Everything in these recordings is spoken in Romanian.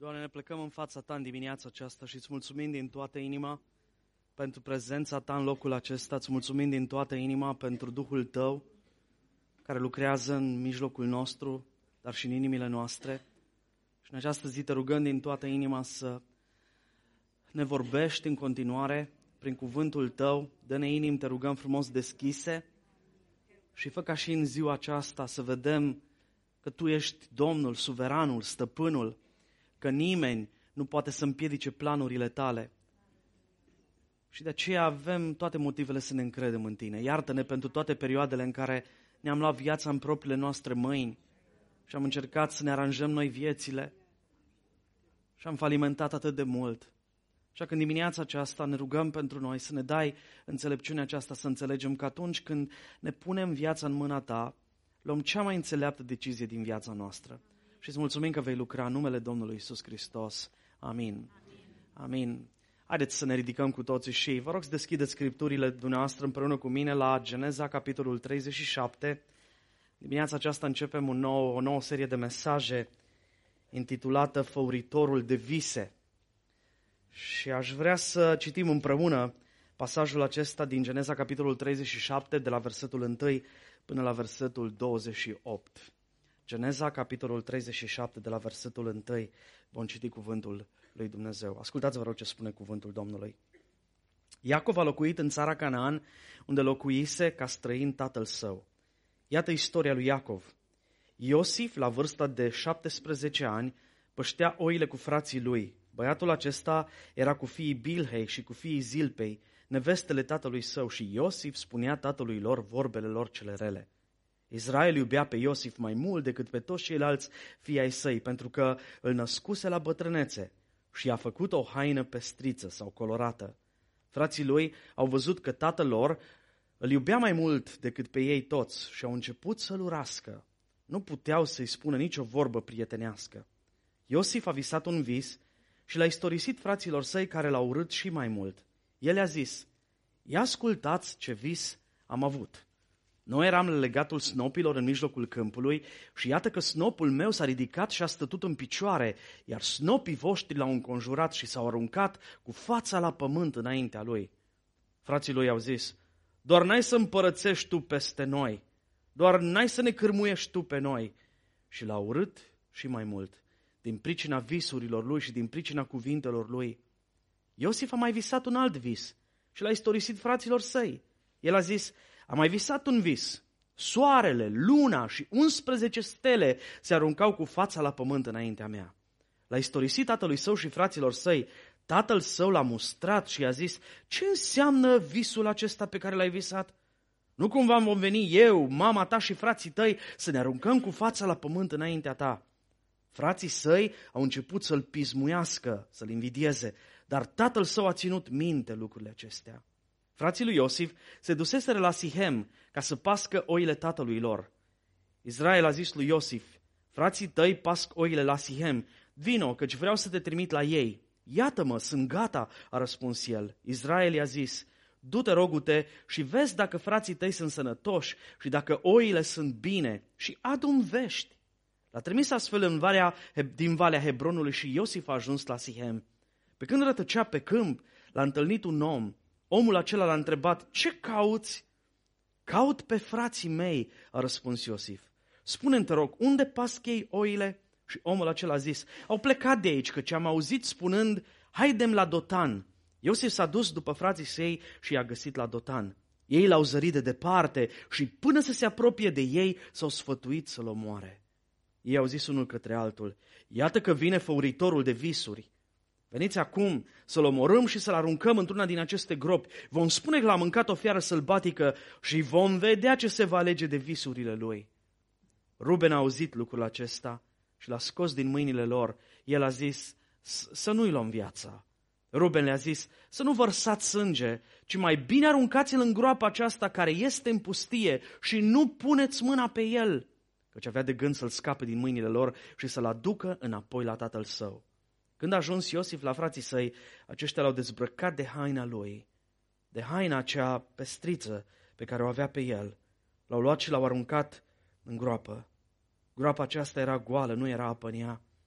Doamne, ne plecăm în fața Ta în dimineața aceasta și îți mulțumim din toată inima pentru prezența Ta în locul acesta. Îți mulțumim din toată inima pentru Duhul Tău care lucrează în mijlocul nostru, dar și în inimile noastre. Și în această zi te rugăm din toată inima să ne vorbești în continuare prin cuvântul Tău. Dă-ne inimi, te rugăm frumos, deschise și fă ca și în ziua aceasta să vedem că Tu ești Domnul, suveranul, stăpânul, că nimeni nu poate să împiedice planurile Tale. Și de aceea avem toate motivele să ne încredem în Tine. Iartă-ne pentru toate perioadele în care ne-am luat viața în propriile noastre mâini și am încercat să ne aranjăm noi viețile și am falimentat atât de mult. Așa că în dimineața aceasta ne rugăm pentru noi să ne dai înțelepciunea aceasta, să înțelegem că atunci când ne punem viața în mâna Ta, luăm cea mai înțeleaptă decizie din viața noastră. Și îți mulțumim că vei lucra în numele Domnului Iisus Hristos. Amin. Amin. Haideți să ne ridicăm cu toții și vă rog să deschideți scripturile dumneavoastră împreună cu mine la Geneza, capitolul 37. Dimineața aceasta începem o nouă serie de mesaje intitulată Făuritorul de vise. Și aș vrea să citim împreună pasajul acesta din Geneza, capitolul 37, de la versetul 1 până la versetul 28. Geneza, capitolul 37, de la versetul 1, vom citi cuvântul lui Dumnezeu. Ascultați, vă rog, ce spune cuvântul Domnului. Iacov a locuit în țara Canaan, unde locuise ca străin tatăl său. Iată istoria lui Iacov. Iosif, la vârsta de 17 ani, păștea oile cu frații lui. Băiatul acesta era cu fiii Bilhei și cu fiii Zilpei, nevestele tatălui său, și Iosif spunea tatălui lor vorbele lor cele rele. Israel iubea pe Iosif mai mult decât pe toți ceilalți fii ai săi, pentru că îl născuse la bătrânețe și i-a făcut o haină pestriță sau colorată. Frații lui au văzut că tatăl lor îl iubea mai mult decât pe ei toți și au început să-l urască. Nu puteau să-i spună nicio vorbă prietenească. Iosif a visat un vis și l-a istorisit fraților săi, care l-au urât și mai mult. El i-a zis: ia ascultați ce vis am avut. Noi eram legatul snopilor în mijlocul câmpului și iată că snopul meu s-a ridicat și a stătut în picioare, iar snopii voștri l-au înconjurat și s-au aruncat cu fața la pământ înaintea lui. Frații lui au zis: doar n-ai să împărățești tu peste noi, doar n-ai să ne cârmuiești tu pe noi. Și l-a urât și mai mult, din pricina visurilor lui și din pricina cuvintelor lui. Iosif a mai visat un alt vis și l-a istorisit fraților săi. El a zis: am mai visat un vis. Soarele, luna și 11 stele se aruncau cu fața la pământ înaintea mea. L-a istorisit tatălui său și fraților săi. Tatăl său l-a mustrat și i-a zis: ce înseamnă visul acesta pe care l-ai visat? Nu cumva vom veni eu, mama ta și frații tăi să ne aruncăm cu fața la pământ înaintea ta? Frații săi au început să-l pismuiască, să-l invidieze, dar tatăl său a ținut minte lucrurile acestea. Frații lui Iosif se duseseră la Sihem ca să pască oile tatălui lor. Israel a zis lui Iosif: frații tăi pasc oile la Sihem, vino, căci vreau să te trimit la ei. Iată-mă, sunt gata, a răspuns el. Israel i-a zis: du-te, rogu-te, și vezi dacă frații tăi sunt sănătoși și dacă oile sunt bine și adu-mi vești. L-a trimis astfel din Valea Hebronului și Iosif a ajuns la Sihem. Pe când rătăcea pe câmp, l-a întâlnit un om. Omul acela l-a întrebat: ce cauți? Caut pe frații mei, a răspuns Iosif. Spune-mi, te rog, unde pasc ei oile? Și omul acela a zis: au plecat de aici, căci am auzit spunând: haidem la Dotan. Iosif s-a dus după frații săi și i-a găsit la Dotan. Ei l-au zărit de departe și până să se apropie de ei s-au sfătuit să-l omoare. Ei au zis unul către altul: iată că vine făuritorul de visuri. Veniți acum să-l omorâm și să-l aruncăm într-una din aceste gropi. Vom spune că l-a mâncat o fiară sălbatică și vom vedea ce se va alege de visurile lui. Ruben a auzit lucrul acesta și l-a scos din mâinile lor. El a zis: să nu-i luăm viața. Ruben le-a zis: să nu vărsați sânge, ci mai bine aruncați-l în groapa aceasta care este în pustie și nu puneți mâna pe el, căci avea de gând să-l scape din mâinile lor și să-l aducă înapoi la tatăl său. Când a ajuns Iosif la frații săi, aceștia l-au dezbrăcat de haina lui, de haina acea pestriță pe care o avea pe el. L-au luat și l-au aruncat în groapă. Groapa aceasta era goală, nu era apă în ea.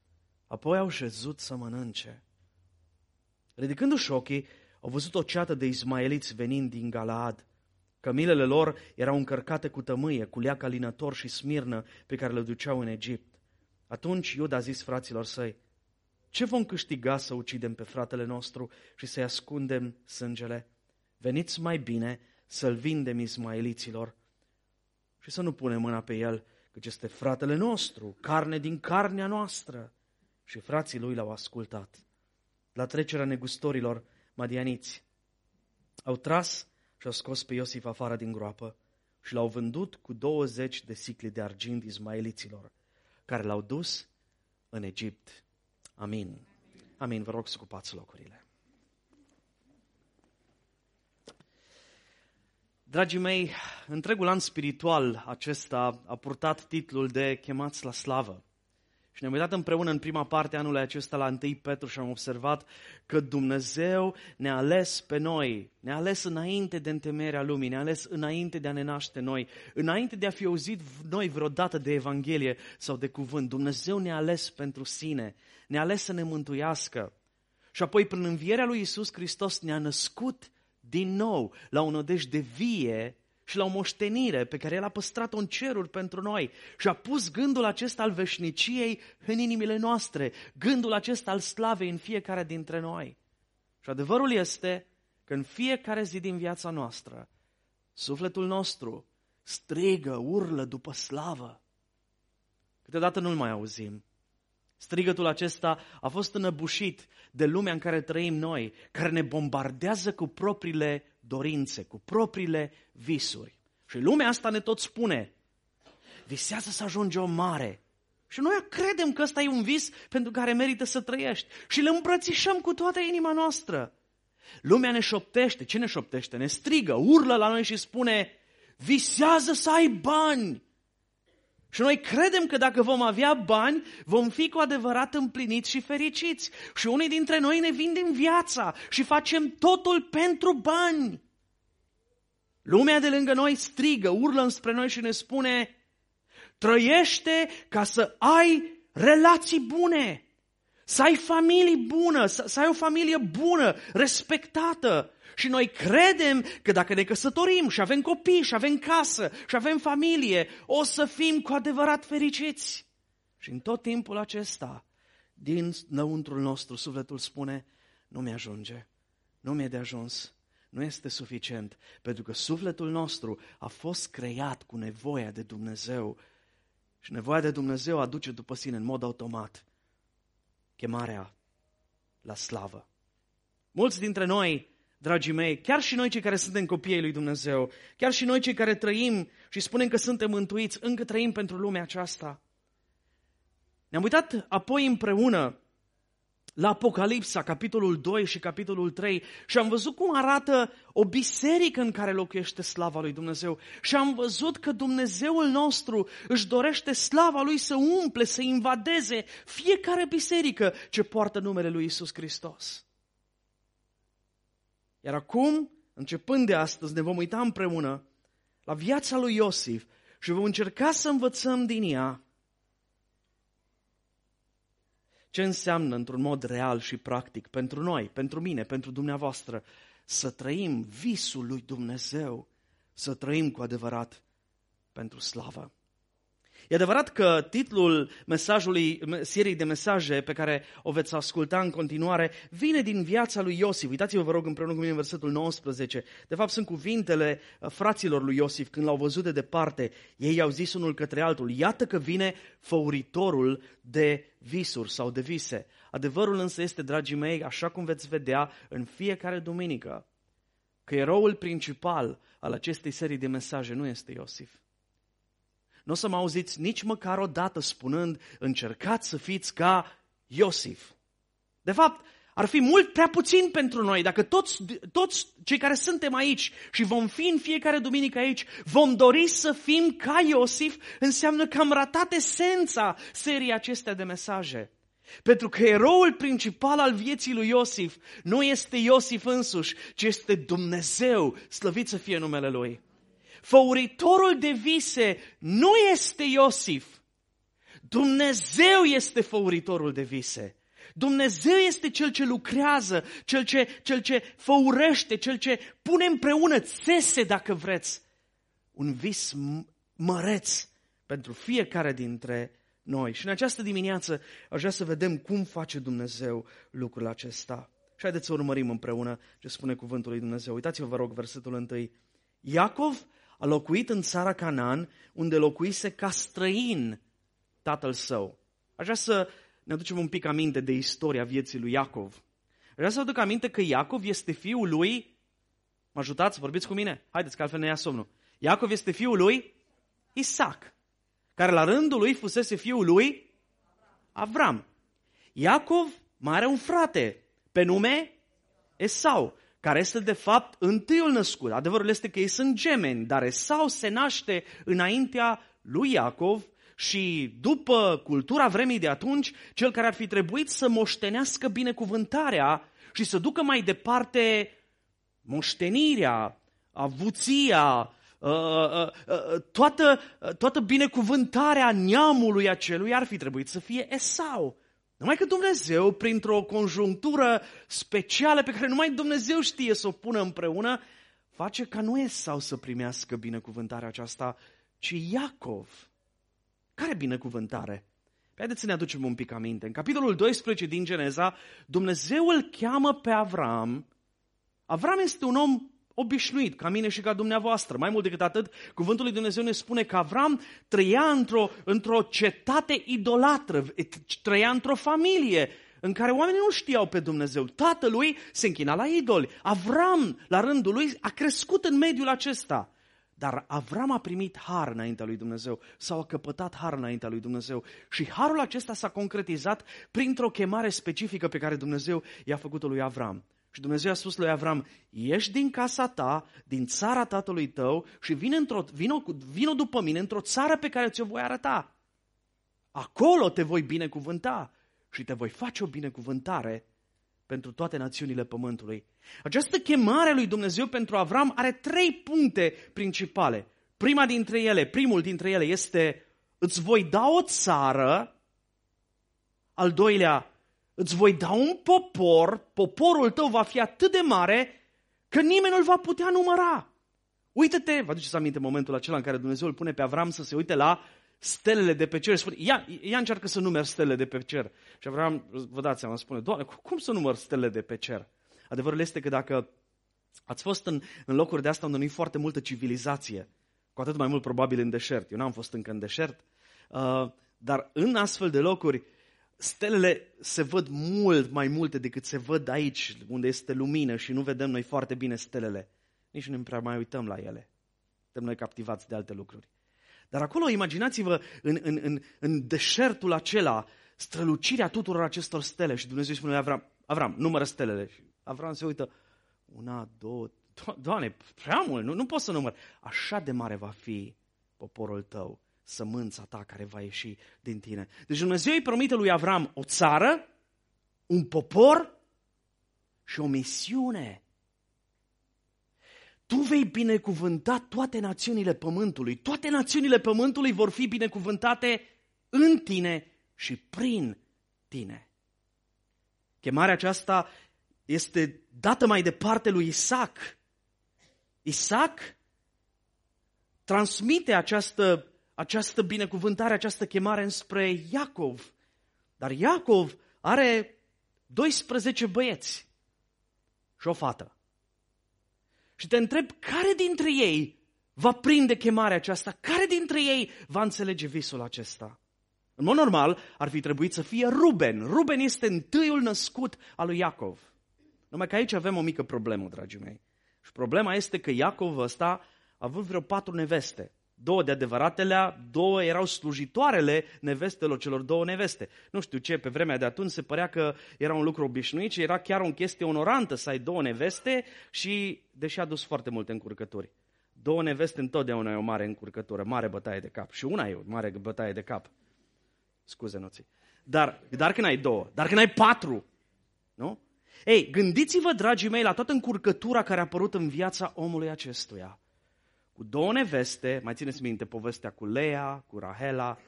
Apoi au șezut să mănânce. Ridicându-și ochii, au văzut o ceată de ismaeliți venind din Galaad. Cămilele lor erau încărcate cu tămâie, cu leac alinător și smirnă pe care le duceau în Egipt. Atunci Iuda a zis fraților săi: ce vom câștiga să ucidem pe fratele nostru și să-i ascundem sângele? Veniți mai bine să-l vindem ismaeliților și să nu punem mâna pe el, căci este fratele nostru, carne din carnea noastră. Și frații lui l-au ascultat. La trecerea negustorilor madianiți au tras și au scos pe Iosif afară din groapă și l-au vândut cu 20 de sicli de argint ismaeliților, care l-au dus în Egipt. Amin. Amin. Vă rog să ocupați locurile. Dragii mei, întregul an spiritual acesta a purtat titlul de Chemați la slavă. Și ne-am uitat împreună în prima parte a anului acesta la 1 Petru și am observat că Dumnezeu ne-a ales pe noi, ne-a ales înainte de întemeierea lumii, ne-a ales înainte de a ne naște noi, înainte de a fi auzit noi vreodată de Evanghelie sau de cuvânt. Dumnezeu ne-a ales pentru sine, ne-a ales să ne mântuiască. Și apoi prin învierea lui Iisus Hristos ne-a născut din nou la o nădejde vie și la o moștenire pe care El a păstrat-o în ceruri pentru noi și a pus gândul acesta al veșniciei în inimile noastre, gândul acesta al slavei în fiecare dintre noi. Și adevărul este că în fiecare zi din viața noastră, sufletul nostru strigă, urlă după slavă. Câteodată nu-l mai auzim. Strigătul acesta a fost înăbușit de lumea în care trăim noi, care ne bombardează cu propriile dorințe, cu propriile visuri. Și lumea asta ne tot spune: visează să ajungi om mare. Și noi credem că ăsta e un vis pentru care merită să trăiești și îl îmbrățișăm cu toată inima noastră. Lumea ne șoptește. Ce ne șoptește? Ne strigă, urlă la noi și spune: visează să ai bani. Și noi credem că dacă vom avea bani, vom fi cu adevărat împliniți și fericiți. Și unii dintre noi ne vindem viața și facem totul pentru bani. Lumea de lângă noi strigă, urlă înspre noi și ne spune: trăiește ca să ai relații bune, să ai familie bună, să ai o familie bună, respectată. Și noi credem că dacă ne căsătorim și avem copii și avem casă și avem familie, o să fim cu adevărat fericiți. Și în tot timpul acesta, din înăuntrul nostru, sufletul spune: nu mi-ajunge, nu mi-e de ajuns, nu este suficient, pentru că sufletul nostru a fost creat cu nevoia de Dumnezeu și nevoia de Dumnezeu aduce după sine în mod automat chemarea la slavă. Mulți dintre noi, dragii mei, chiar și noi cei care suntem copiii lui Dumnezeu, chiar și noi cei care trăim și spunem că suntem mântuiți, încă trăim pentru lumea aceasta. Ne-am uitat apoi împreună la Apocalipsa, capitolul 2 și capitolul 3 și am văzut cum arată o biserică în care locuiește slava lui Dumnezeu și am văzut că Dumnezeul nostru își dorește slava Lui să umple, să invadeze fiecare biserică ce poartă numele lui Iisus Hristos. Iar acum, începând de astăzi, ne vom uita împreună la viața lui Iosif și vom încerca să învățăm din ea ce înseamnă într-un mod real și practic pentru noi, pentru mine, pentru dumneavoastră, să trăim visul lui Dumnezeu, să trăim cu adevărat pentru slavă. E adevărat că titlul mesajului, seriei de mesaje pe care o veți asculta în continuare, vine din viața lui Iosif. Uitați-vă, vă rog, împreună cu mine în versetul 19. De fapt, sunt cuvintele fraților lui Iosif când l-au văzut de departe. Ei au zis unul către altul: iată că vine făuritorul de visuri sau de vise. Adevărul însă este, dragii mei, așa cum veți vedea în fiecare duminică, că eroul principal al acestei serii de mesaje nu este Iosif. Nu o să mă auziți nici măcar o dată spunând: încercați să fiți ca Iosif. De fapt, ar fi mult prea puțin pentru noi dacă toți cei care suntem aici și vom fi în fiecare duminică aici, vom dori să fim ca Iosif, înseamnă că am ratat esența seriei acestea de mesaje. Pentru că eroul principal al vieții lui Iosif nu este Iosif însuși, ci este Dumnezeu, slăvit să fie numele Lui. Făuritorul de vise nu este Iosif. Dumnezeu este făuritorul de vise. Dumnezeu este Cel ce lucrează, Cel ce făurește, Cel ce pune împreună, țese dacă vreți, un vis măreț pentru fiecare dintre noi. Și în această dimineață aș vrea să vedem cum face Dumnezeu lucrul acesta. Și haideți să urmărim împreună ce spune cuvântul lui Dumnezeu. Uitați-vă, vă rog, versetul 1. Iacov a locuit în țara Canaan, unde locuise ca străin tatăl său. Aș vrea să ne aducem un pic aminte de istoria vieții lui Iacov. Aș vrea să aduc aminte că Iacov este fiul lui... Mă ajutați? Vorbiți cu mine? Haideți, că altfel ne ia somnul. Iacov este fiul lui Isaac, care la rândul lui fusese fiul lui Avram. Iacov mai are un frate pe nume Esau, care este de fapt întâiul născut. Adevărul este că ei sunt gemeni, dar Esau se naște înaintea lui Iacov și după cultura vremii de atunci, cel care ar fi trebuit să moștenească binecuvântarea și să ducă mai departe moștenirea, avuția, toată binecuvântarea neamului acelui ar fi trebuit să fie Esau. Numai că Dumnezeu, printr-o conjunctură specială pe care numai Dumnezeu știe să o pună împreună, face ca nu Esau să primească binecuvântarea aceasta, ci Iacov. Care binecuvântare? Haideți să ne aducem un pic aminte. În capitolul 12 din Geneza, Dumnezeu îl cheamă pe Avram. Avram este un om obișnuit, ca mine și ca dumneavoastră. Mai mult decât atât, cuvântul lui Dumnezeu ne spune că Avram trăia într-o cetate idolatră, trăia într-o familie în care oamenii nu știau pe Dumnezeu. Tatălui se închina la idoli. Avram, la rândul lui, a crescut în mediul acesta. Dar Avram a primit har înaintea lui Dumnezeu, sau a căpătat har înaintea lui Dumnezeu. Și harul acesta s-a concretizat printr-o chemare specifică pe care Dumnezeu i-a făcut-o lui Avram. Și Dumnezeu a spus lui Avram, ieși din casa ta, din țara tatălui tău și vino după mine într-o țară pe care ți-o voi arăta. Acolo te voi binecuvânta și te voi face o binecuvântare pentru toate națiunile pământului. Această chemare a lui Dumnezeu pentru Avram are 3 puncte principale. Primul dintre ele este, îți voi da o țară. Al doilea, îți voi da un popor, poporul tău va fi atât de mare că nimeni nu-l va putea număra. Uită-te, vă aduceți aminte momentul acela în care Dumnezeu îl pune pe Avram să se uite la stelele de pe cer. Spune, ia încearcă să numeri stelele de pe cer. Și Avram, vă dați seama, spune, Doamne, cum să număr stelele de pe cer? Adevărul este că dacă ați fost în locuri de astea unde nu e foarte multă civilizație, cu atât mai mult probabil în deșert. Eu n-am fost încă în deșert, dar în astfel de locuri, stelele se văd mult mai multe decât se văd aici, unde este lumină și nu vedem noi foarte bine stelele. Nici nu prea mai uităm la ele. Suntem noi captivați de alte lucruri. Dar acolo, imaginați-vă, în deșertul acela, strălucirea tuturor acestor stele. Și Dumnezeu îi spune, Avram, numără stelele. Și Avram se uită, 1, 2, Doamne, prea mult, nu pot să număr. Așa de mare va fi poporul tău, sămânța ta care va ieși din tine. Deci Dumnezeu îi promite lui Avram o țară, un popor și o misiune. Tu vei binecuvânta toate națiunile pământului. Toate națiunile pământului vor fi binecuvântate în tine și prin tine. Chemarea aceasta este dată mai departe lui Isaac. Isaac transmite această binecuvântare, această chemare înspre Iacov. Dar Iacov are 12 băieți și o fată. Și te întreb, care dintre ei va prinde chemarea aceasta? Care dintre ei va înțelege visul acesta? În mod normal, ar fi trebuit să fie Ruben. Ruben este întâiul născut al lui Iacov. Numai că aici avem o mică problemă, dragii mei. Și problema este că Iacov ăsta a avut vreo 4 neveste. 2 de adevăratele, 2 erau slujitoarele nevestelor celor 2 neveste. Nu știu ce, pe vremea de atunci se părea că era un lucru obișnuit și era chiar o chestie onorantă să ai 2 neveste și, deși a dus foarte multe încurcături. 2 neveste întotdeauna e o mare încurcătură, mare bătaie de cap. Și una e o mare bătaie de cap. Scuze, noții. Dar când ai 2, dar când ai 4, nu? Ei, gândiți-vă, dragii mei, la toată încurcătura care a apărut în viața omului acestuia. Cu 2 neveste, mai țineți minte povestea cu Lea, cu Rahela,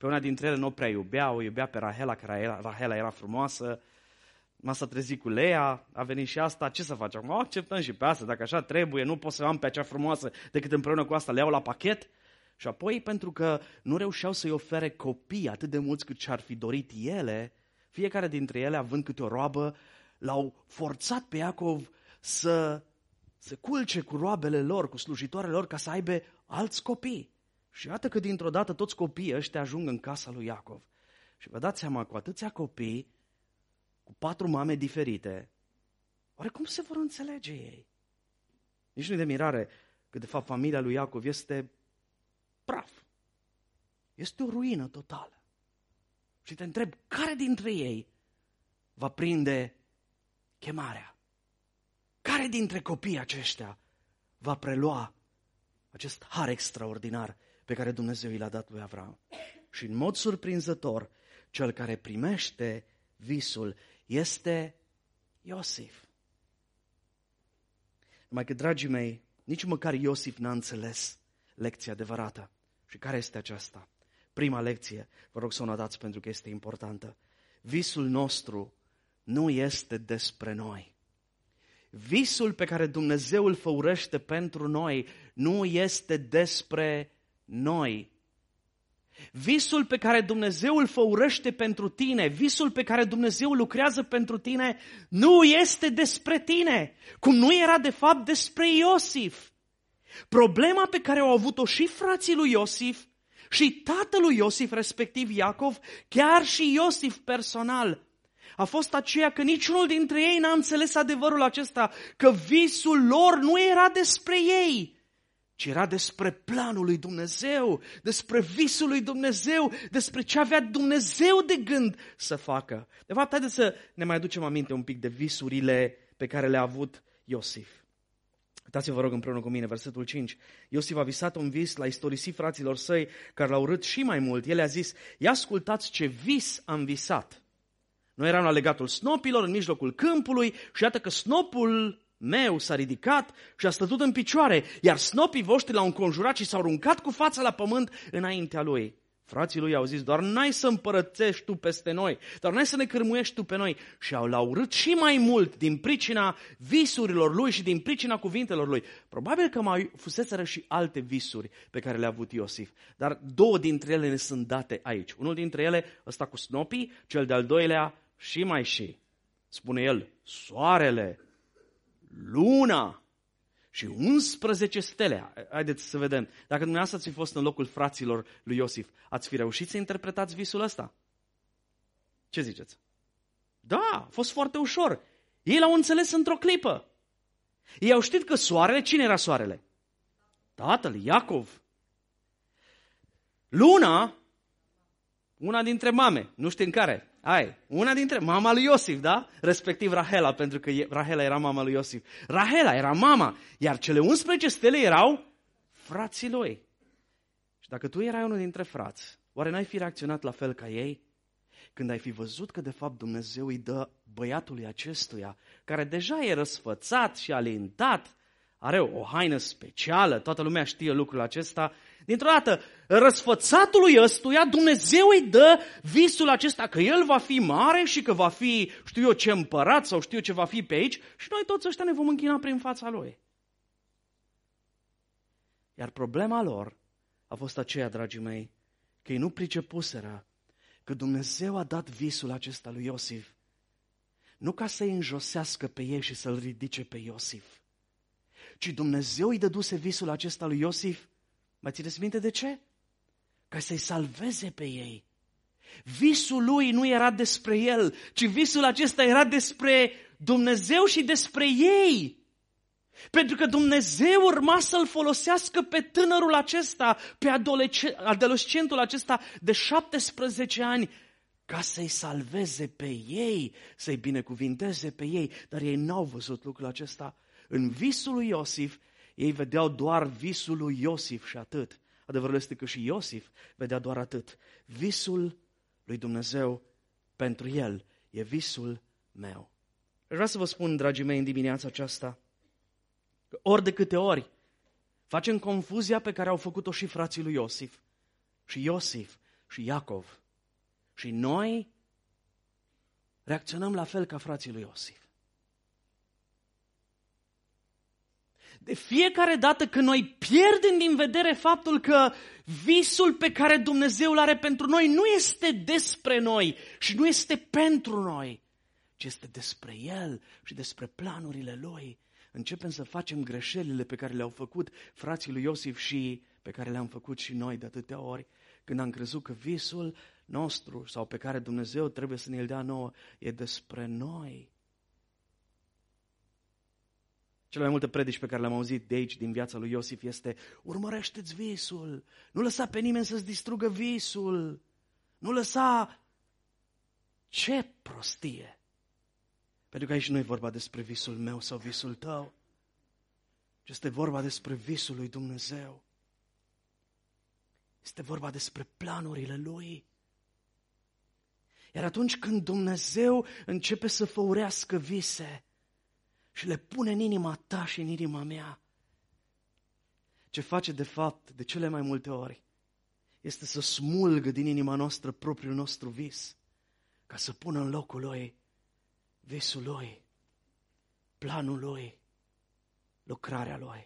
Pe una dintre ele nu prea iubea, o iubea pe Rahela, că Rahela era frumoasă. M-a trezit cu Lea, a venit și asta, ce să facem? O acceptăm și pe asta, dacă așa trebuie, nu pot să am pe acea frumoasă decât împreună cu asta le iau la pachet. Și apoi, pentru că nu reușeau să-i ofere copii atât de mulți cât și-ar fi dorit ele, fiecare dintre ele, având câte o roabă, l-au forțat pe Iacov să se culce cu roabele lor, cu slujitoarele lor, ca să aibă alți copii. Și iată că dintr-o dată toți copiii ăștia ajung în casa lui Iacov. Și vă dați seama, cu atâția copii, cu 4 mame diferite, oare cum se vor înțelege ei? Nici nu e de mirare că de fapt familia lui Iacov este praf. Este o ruină totală. Și te întreb, care dintre ei va prinde chemarea? Care dintre copiii aceștia va prelua acest har extraordinar pe care Dumnezeu i l-a dat lui Avram? Și în mod surprinzător, cel care primește visul este Iosif. Numai că, dragii mei, nici măcar Iosif n-a înțeles lecția adevărată. Și care este aceasta? Prima lecție, vă rog să o notați pentru că este importantă. Visul nostru nu este despre noi. Visul pe care Dumnezeu îl făurește pentru noi nu este despre noi. Visul pe care Dumnezeu îl făurește pentru tine, visul pe care Dumnezeu lucrează pentru tine, nu este despre tine, cum nu era de fapt despre Iosif. Problema pe care au avut-o și frații lui Iosif și tatălui Iosif, respectiv Iacov, chiar și Iosif personal, a fost aceea că niciunul dintre ei n-a înțeles adevărul acesta, că visul lor nu era despre ei, ci era despre planul lui Dumnezeu, despre visul lui Dumnezeu, despre ce avea Dumnezeu de gând să facă. De fapt, haideți să ne mai aducem aminte un pic de visurile pe care le-a avut Iosif. Uitați-vă, vă rog, împreună cu mine, versetul 5. Iosif a visat un vis, l-a istorisit fraților săi, care l-au urât și mai mult. El a zis, ia ascultați ce vis am visat. Noi eram la legatul snopilor, în mijlocul câmpului, și iată că snopul meu s-a ridicat și a stătut în picioare, iar snopii voștri l-au înconjurat și s-au aruncat cu fața la pământ înaintea lui. Frații lui au zis, doar n-ai să împărățești tu peste noi, doar n-ai să ne cârmuiești tu pe noi. Și l-au urât și mai mult din pricina visurilor lui și din pricina cuvintelor lui. Probabil că mai fuseseră și alte visuri pe care le-a avut Iosif, dar 2 dintre ele ne sunt date aici. Unul dintre ele, ăsta cu snopii, cel de-al doilea și mai și. Spune el, soarele, luna și 11 stele. Haideți să vedem. Dacă dumneavoastră ați fi fost în locul fraților lui Iosif, ați fi reușit să interpretați visul ăsta? Ce ziceți? Da, a fost foarte ușor. Ei l-au înțeles într-o clipă. Ei au știut că soarele, cine era soarele? Tatăl, Iacov. Luna, una dintre mame, nu știu în care. Una dintre mama lui Iosif, da? Respectiv Rahela, pentru că Rahela era mama lui Iosif. Rahela era mama, iar cele 11 stele erau frații lui. Și dacă tu erai unul dintre frați, oare n-ai fi reacționat la fel ca ei? Când ai fi văzut că de fapt Dumnezeu îi dă băiatului acestuia, care deja e răsfățat și alintat, are o haină specială, toată lumea știe lucrul acesta. Dintr-o dată, răsfățatului ăstuia, Dumnezeu îi dă visul acesta că el va fi mare și că va fi, știu eu ce împărat sau știu eu ce va fi pe aici și noi toți ăștia ne vom închina prin fața lui. Iar problema lor a fost aceea, dragii mei, că ei nu pricepuseră că Dumnezeu a dat visul acesta lui Iosif nu ca să-i înjosească pe ei și să-l ridice pe Iosif, ci Dumnezeu îi dăduse visul acesta lui Iosif. Mai țineți minte de ce? Ca să-i salveze pe ei. Visul lui nu era despre el, ci visul acesta era despre Dumnezeu și despre ei. Pentru că Dumnezeu urma să-l folosească pe tânărul acesta, pe adolescentul acesta de 17 ani, ca să-i salveze pe ei, să-i binecuvinteze pe ei. Dar ei n-au văzut lucrul acesta. În visul lui Iosif, ei vedeau doar visul lui Iosif și atât. Adevărul este că și Iosif vedea doar atât. Visul lui Dumnezeu pentru el e visul meu. Vreau să vă spun, dragii mei, în dimineața aceasta, că ori de câte ori facem confuzia pe care au făcut-o și frații lui Iosif. Și Iosif și Iacov. Și noi reacționăm la fel ca frații lui Iosif. De fiecare dată când noi pierdem din vedere faptul că visul pe care Dumnezeu îl are pentru noi nu este despre noi și nu este pentru noi, ci este despre El și despre planurile Lui, începem să facem greșelile pe care le-au făcut frații lui Iosif și pe care le-am făcut și noi de atâtea ori, când am crezut că visul nostru sau pe care Dumnezeu trebuie să ne-l dea nouă e despre noi. Cele mai multe predici pe care le-am auzit de aici, din viața lui Iosif, este: urmărește-ți visul, nu lăsa pe nimeni să-ți distrugă visul, nu lăsa... Ce prostie! Pentru că aici nu e vorba despre visul meu sau visul tău, ci este vorba despre visul lui Dumnezeu. Este vorba despre planurile Lui. Iar atunci când Dumnezeu începe să făurească vise și le pune în inima ta și în inima mea, ce face de fapt de cele mai multe ori este să smulgă din inima noastră propriul nostru vis, ca să pună în locul Lui visul Lui, planul Lui, lucrarea Lui.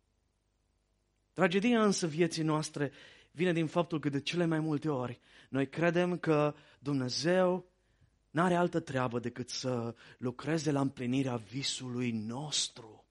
Tragedia însă vieții noastre vine din faptul că de cele mai multe ori noi credem că Dumnezeu n-are altă treabă decât să lucreze la împlinirea visului nostru.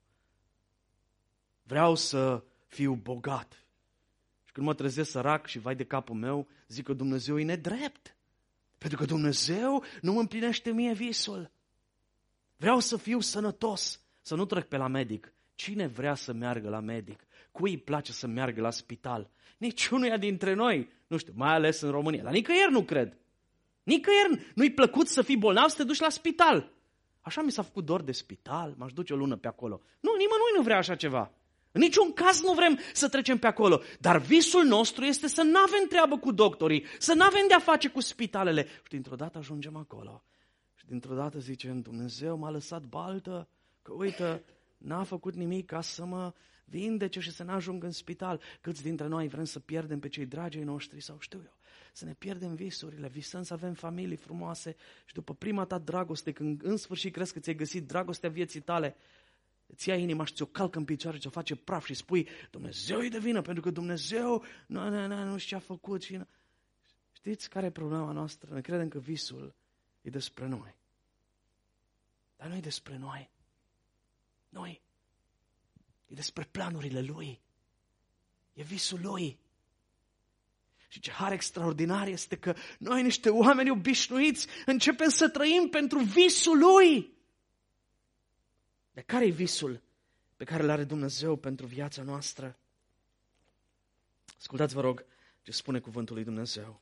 Vreau să fiu bogat. Și când mă trezesc sărac și vai de capul meu, zic că Dumnezeu e nedrept. Pentru că Dumnezeu nu îmi împlinește mie visul. Vreau să fiu sănătos, să nu trec pe la medic. Cine vrea să meargă la medic? Cui îi place să meargă la spital? Niciunuia dintre noi, nu știu, mai ales în România. La nicăieri nu cred. Nicăieri nu-i plăcut să fii bolnav, să te duci la spital. Așa mi s-a făcut dor de spital, m-aș duce o lună pe acolo. Nu, nimănui nu vrea așa ceva. În niciun caz nu vrem să trecem pe acolo. Dar visul nostru este să nu avem treabă cu doctorii, să nu avem de-a face cu spitalele. Și dintr-o dată ajungem acolo. Și dintr-o dată zicem: Dumnezeu m-a lăsat baltă, că uite, n-a făcut nimic ca să mă vindece și să nu ajung în spital. Câți dintre noi vrem să pierdem pe cei dragi ai noștri sau știu eu, să ne pierdem visurile, visăm să avem familii frumoase și după prima ta dragoste, când în sfârșit crezi că ți-ai găsit dragostea vieții tale, îți ia inima și ți-o calcă în picioare, ți-o face praf și spui: Dumnezeu e de vină, pentru că Dumnezeu nu știu ce a făcut. Știți care e problema noastră? Noi credem că visul e despre noi. Dar nu e despre noi. Noi. E despre planurile Lui. E visul Lui. Și ce har extraordinar este că noi, niște oameni obișnuiți, începem să trăim pentru visul Lui. De care e visul pe care îl are Dumnezeu pentru viața noastră? Ascultați, vă rog, ce spune cuvântul lui Dumnezeu.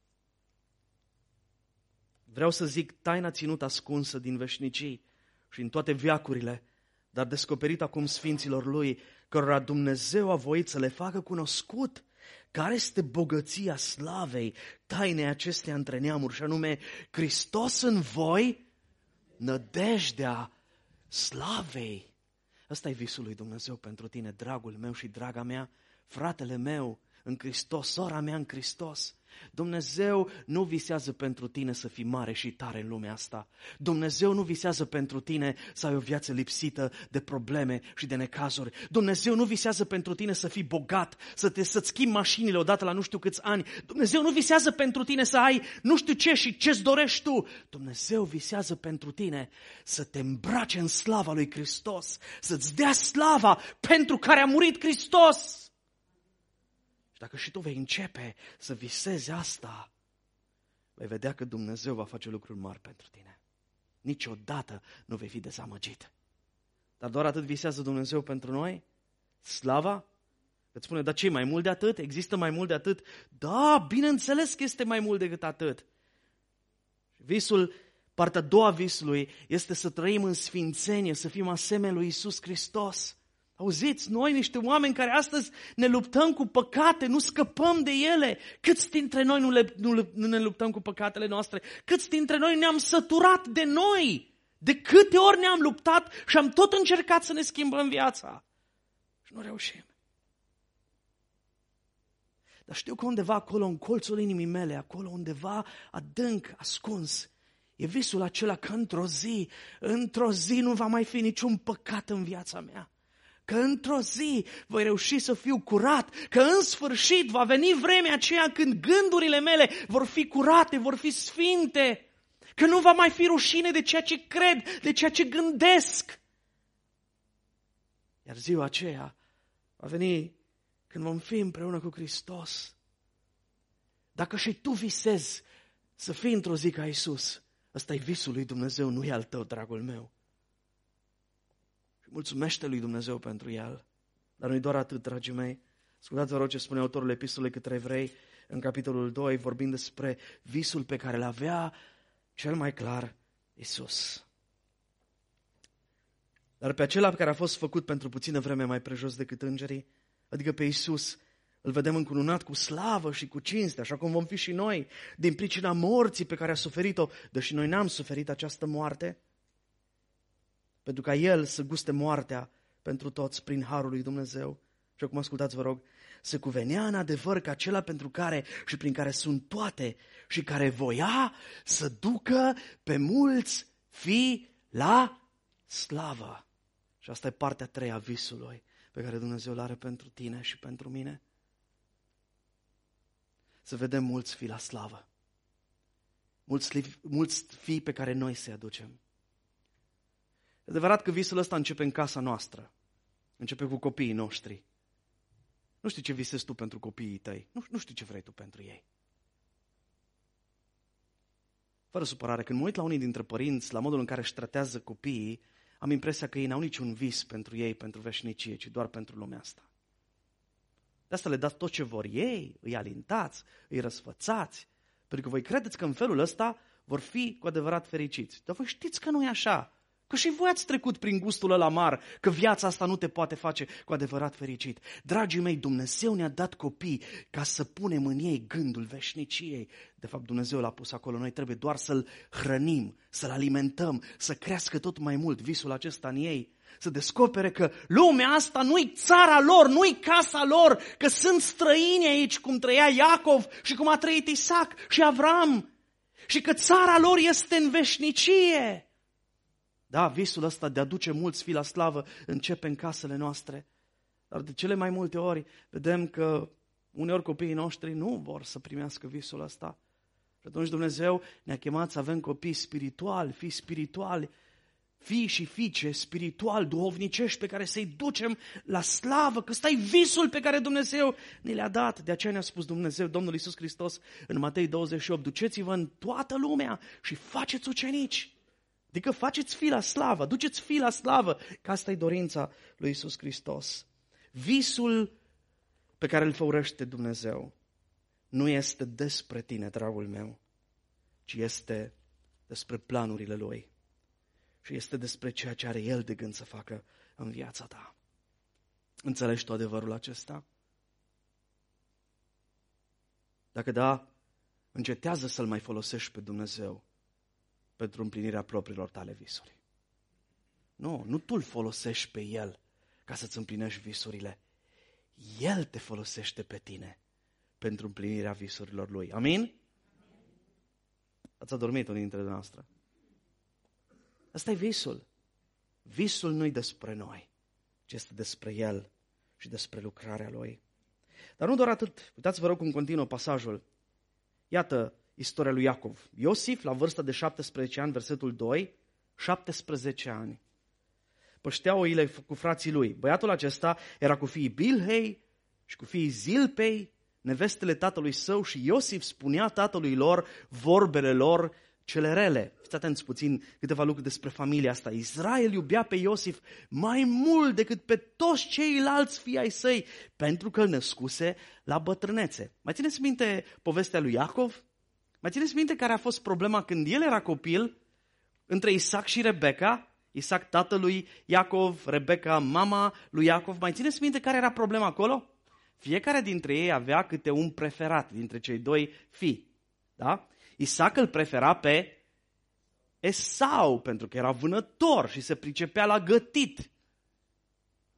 Vreau să zic taina ținută ascunsă din veșnicii și în toate veacurile, dar descoperit acum sfinților Lui, cărora Dumnezeu a voit să le facă cunoscut care este bogăția slavei tainei acesteia între neamuri, și anume Hristos în voi, nădejdea slavei. Ăsta e visul lui Dumnezeu pentru tine, dragul meu și draga mea, fratele meu în Hristos, sora mea în Hristos. Dumnezeu nu visează pentru tine să fii mare și tare în lumea asta. Dumnezeu nu visează pentru tine să ai o viață lipsită de probleme și de necazuri. Dumnezeu nu visează pentru tine să fii bogat, să-ți schimbi mașinile odată la nu știu câți ani. Dumnezeu nu visează pentru tine să ai nu știu ce și ce-ți dorești tu. Dumnezeu visează pentru tine să te îmbrace în slava lui Hristos, să-ți dea slava pentru care a murit Hristos. Dacă și tu vei începe să visezi asta, vei vedea că Dumnezeu va face lucruri mari pentru tine. Niciodată nu vei fi dezamăgit. Dar doar atât visează Dumnezeu pentru noi? Slava? Îți spune: dar ce, mai mult de atât? Există mai mult de atât? Da, bineînțeles că este mai mult decât atât. Visul, partea a doua visului, este să trăim în sfințenie, să fim asemeni lui Iisus Hristos. Auziți, noi, niște oameni care astăzi ne luptăm cu păcate, nu scăpăm de ele. Câți dintre noi nu ne luptăm cu păcatele noastre? Câți dintre noi ne-am săturat de noi? De câte ori ne-am luptat și am tot încercat să ne schimbăm viața? Și nu reușim. Dar știu că undeva acolo, în colțul inimii mele, acolo undeva adânc, ascuns, e visul acela că într-o zi nu va mai fi niciun păcat în viața mea. Că într-o zi voi reuși să fiu curat, că în sfârșit va veni vremea aceea când gândurile mele vor fi curate, vor fi sfinte, că nu va mai fi rușine de ceea ce cred, de ceea ce gândesc. Iar ziua aceea va veni când vom fi împreună cu Hristos. Dacă și tu visezi să fii într-o zi ca Iisus, ăsta e visul lui Dumnezeu, nu e al tău, dragul meu. Și mulțumește lui Dumnezeu pentru el. Dar nu-i doar atât, dragii mei. Ascultați, vă rog, ce spune autorul epistolei către evrei în capitolul 2, vorbind despre visul pe care îl avea cel mai clar Iisus. Dar pe acela care a fost făcut pentru puțină vreme mai prejos decât îngerii, adică pe Iisus, îl vedem încununat cu slavă și cu cinste, așa cum vom fi și noi, din pricina morții pe care a suferit-o, deși noi n-am suferit această moarte, pentru ca El să guste moartea pentru toți prin harul lui Dumnezeu. Și acum ascultați, vă rog, se cuvenea în adevăr că acela pentru care și prin care sunt toate și care voia să ducă pe mulți fii la slavă. Și asta e partea a treia a visului pe care Dumnezeu îl are pentru tine și pentru mine. Să vedem mulți fii la slavă. Mulți fii pe care noi să-i aducem. E adevărat că visul ăsta începe în casa noastră. Începe cu copiii noștri. Nu știu ce visezi tu pentru copiii tăi. Nu știu ce vrei tu pentru ei. Fără supărare, când mă uit la unii dintre părinți, la modul în care își tratează copiii, am impresia că ei n-au niciun vis pentru ei, pentru veșnicie, ci doar pentru lumea asta. De asta le dați tot ce vor ei, îi alintați, îi răsfățați, pentru că voi credeți că în felul ăsta vor fi cu adevărat fericiți. Dar voi știți că nu e așa, că și voi ați trecut prin gustul ăla amar, că viața asta nu te poate face cu adevărat fericit. Dragii mei, Dumnezeu ne-a dat copii ca să punem în ei gândul veșniciei. De fapt, Dumnezeu l-a pus acolo, noi trebuie doar să-l hrănim, să-l alimentăm, să crească tot mai mult visul acesta în ei. Să descopere că lumea asta nu-i țara lor, nu-i casa lor, că sunt străini aici, cum trăia Iacov și cum a trăit Isaac și Avram. Și că țara lor este în veșnicie. Da, visul ăsta de a duce mulți fii la slavă începe în casele noastre. Dar de cele mai multe ori vedem că uneori copiii noștri nu vor să primească visul ăsta. Și atunci Dumnezeu ne-a chemat să avem copii spirituali, fii spirituali, fii și fiice spiritual, duhovnicești pe care să-i ducem la slavă, că ăsta e visul pe care Dumnezeu ne le-a dat. De aceea ne-a spus Dumnezeu, Domnul Iisus Hristos, în Matei 28, duceți-vă în toată lumea și faceți ucenici. Adică faceți fii la slavă, duceți fii la slavă, că asta e dorința lui Iisus Hristos. Visul pe care îl făurește Dumnezeu nu este despre tine, dragul meu, ci este despre planurile Lui. Și este despre ceea ce are El de gând să facă în viața ta. Înțelegi tu adevărul acesta? Dacă da, încetează să-L mai folosești pe Dumnezeu pentru împlinirea propriilor tale visuri. Nu tu îl folosești pe El ca să-ți împlinești visurile. El te folosește pe tine pentru împlinirea visurilor Lui. Amin? Ați adormit unii dintre noastre. Asta e visul. Visul nu-i despre noi, ci este despre El și despre lucrarea Lui. Dar nu doar atât. Uitați-vă rog cum continuă pasajul. Iată istoria lui Iacov. Iosif, la vârsta de 17 ani, versetul 2, 17 ani. Păștea oile cu frații lui. Băiatul acesta era cu fiii Bilhei și cu fiii Zilpei, nevestele tatălui său, și Iosif spunea tatălui lor vorbele lor cele rele. Fiți atenți puțin câteva lucruri despre familia asta. Israel iubea pe Iosif mai mult decât pe toți ceilalți fii ai săi, pentru că îl născuse la bătrânețe. Mai țineți minte povestea lui Iacov? Mai țineți minte care a fost problema când el era copil între Isaac și Rebecca? Isaac tatălui Iacov, Rebecca mama lui Iacov. Mai țineți minte care era problema acolo? Fiecare dintre ei avea câte un preferat dintre cei doi fii. Da? Isaac îl prefera pe Esau pentru că era vânător și se pricepea la gătit.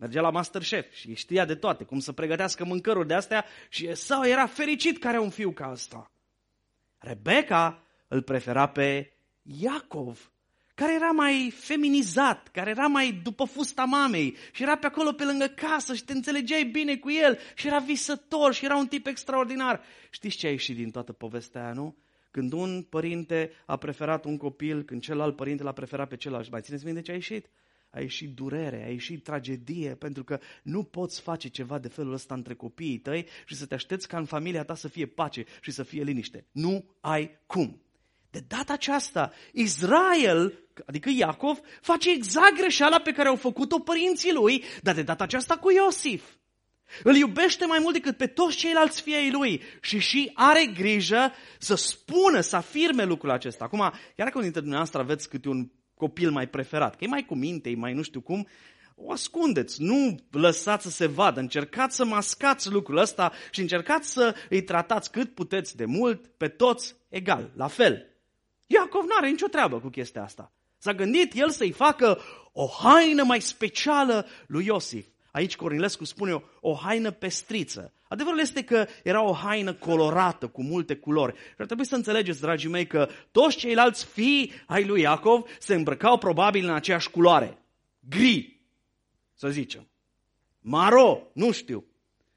Mergea la MasterChef și știa de toate, cum să pregătească mâncăruri de astea și Esau era fericit că are un fiu ca ăsta. Rebecca îl prefera pe Iacov, care era mai feminizat, care era mai după fusta mamei și era pe acolo pe lângă casă și te înțelegeai bine cu el și era visător și era un tip extraordinar. Știți ce a ieșit din toată povestea aia, nu? Când un părinte a preferat un copil, când celălalt părinte l-a preferat pe celălalt. Mai țineți minte ce a ieșit? A ieșit durere, a ieșit tragedie, pentru că nu poți face ceva de felul ăsta între copiii tăi și să te aștepți ca în familia ta să fie pace și să fie liniște. Nu ai cum. De data aceasta, Israel, adică Iacov, face exact greșeala pe care au făcut-o părinții lui, dar de data aceasta cu Iosif. Îl iubește mai mult decât pe toți ceilalți fii ai lui și are grijă să spună, să afirme lucrul acesta. Acum, chiar dacă unul dintre dumneavoastră aveți câte un copil mai preferat, că e mai cu minte, e mai nu știu cum, o ascundeți, nu lăsați să se vadă, încercați să mascați lucrul ăsta și încercați să îi tratați cât puteți de mult pe toți egal, la fel. Iacov nu are nicio treabă cu chestia asta. S-a gândit el să-i facă o haină mai specială lui Iosif. Aici Cornilescu spune o haină pestriță. Adevărul este că era o haină colorată, cu multe culori. Și ar trebui să înțelegeți, dragii mei, că toți ceilalți fii ai lui Iacov se îmbrăcau probabil în aceeași culoare. Gri, să zicem. Maro, nu știu.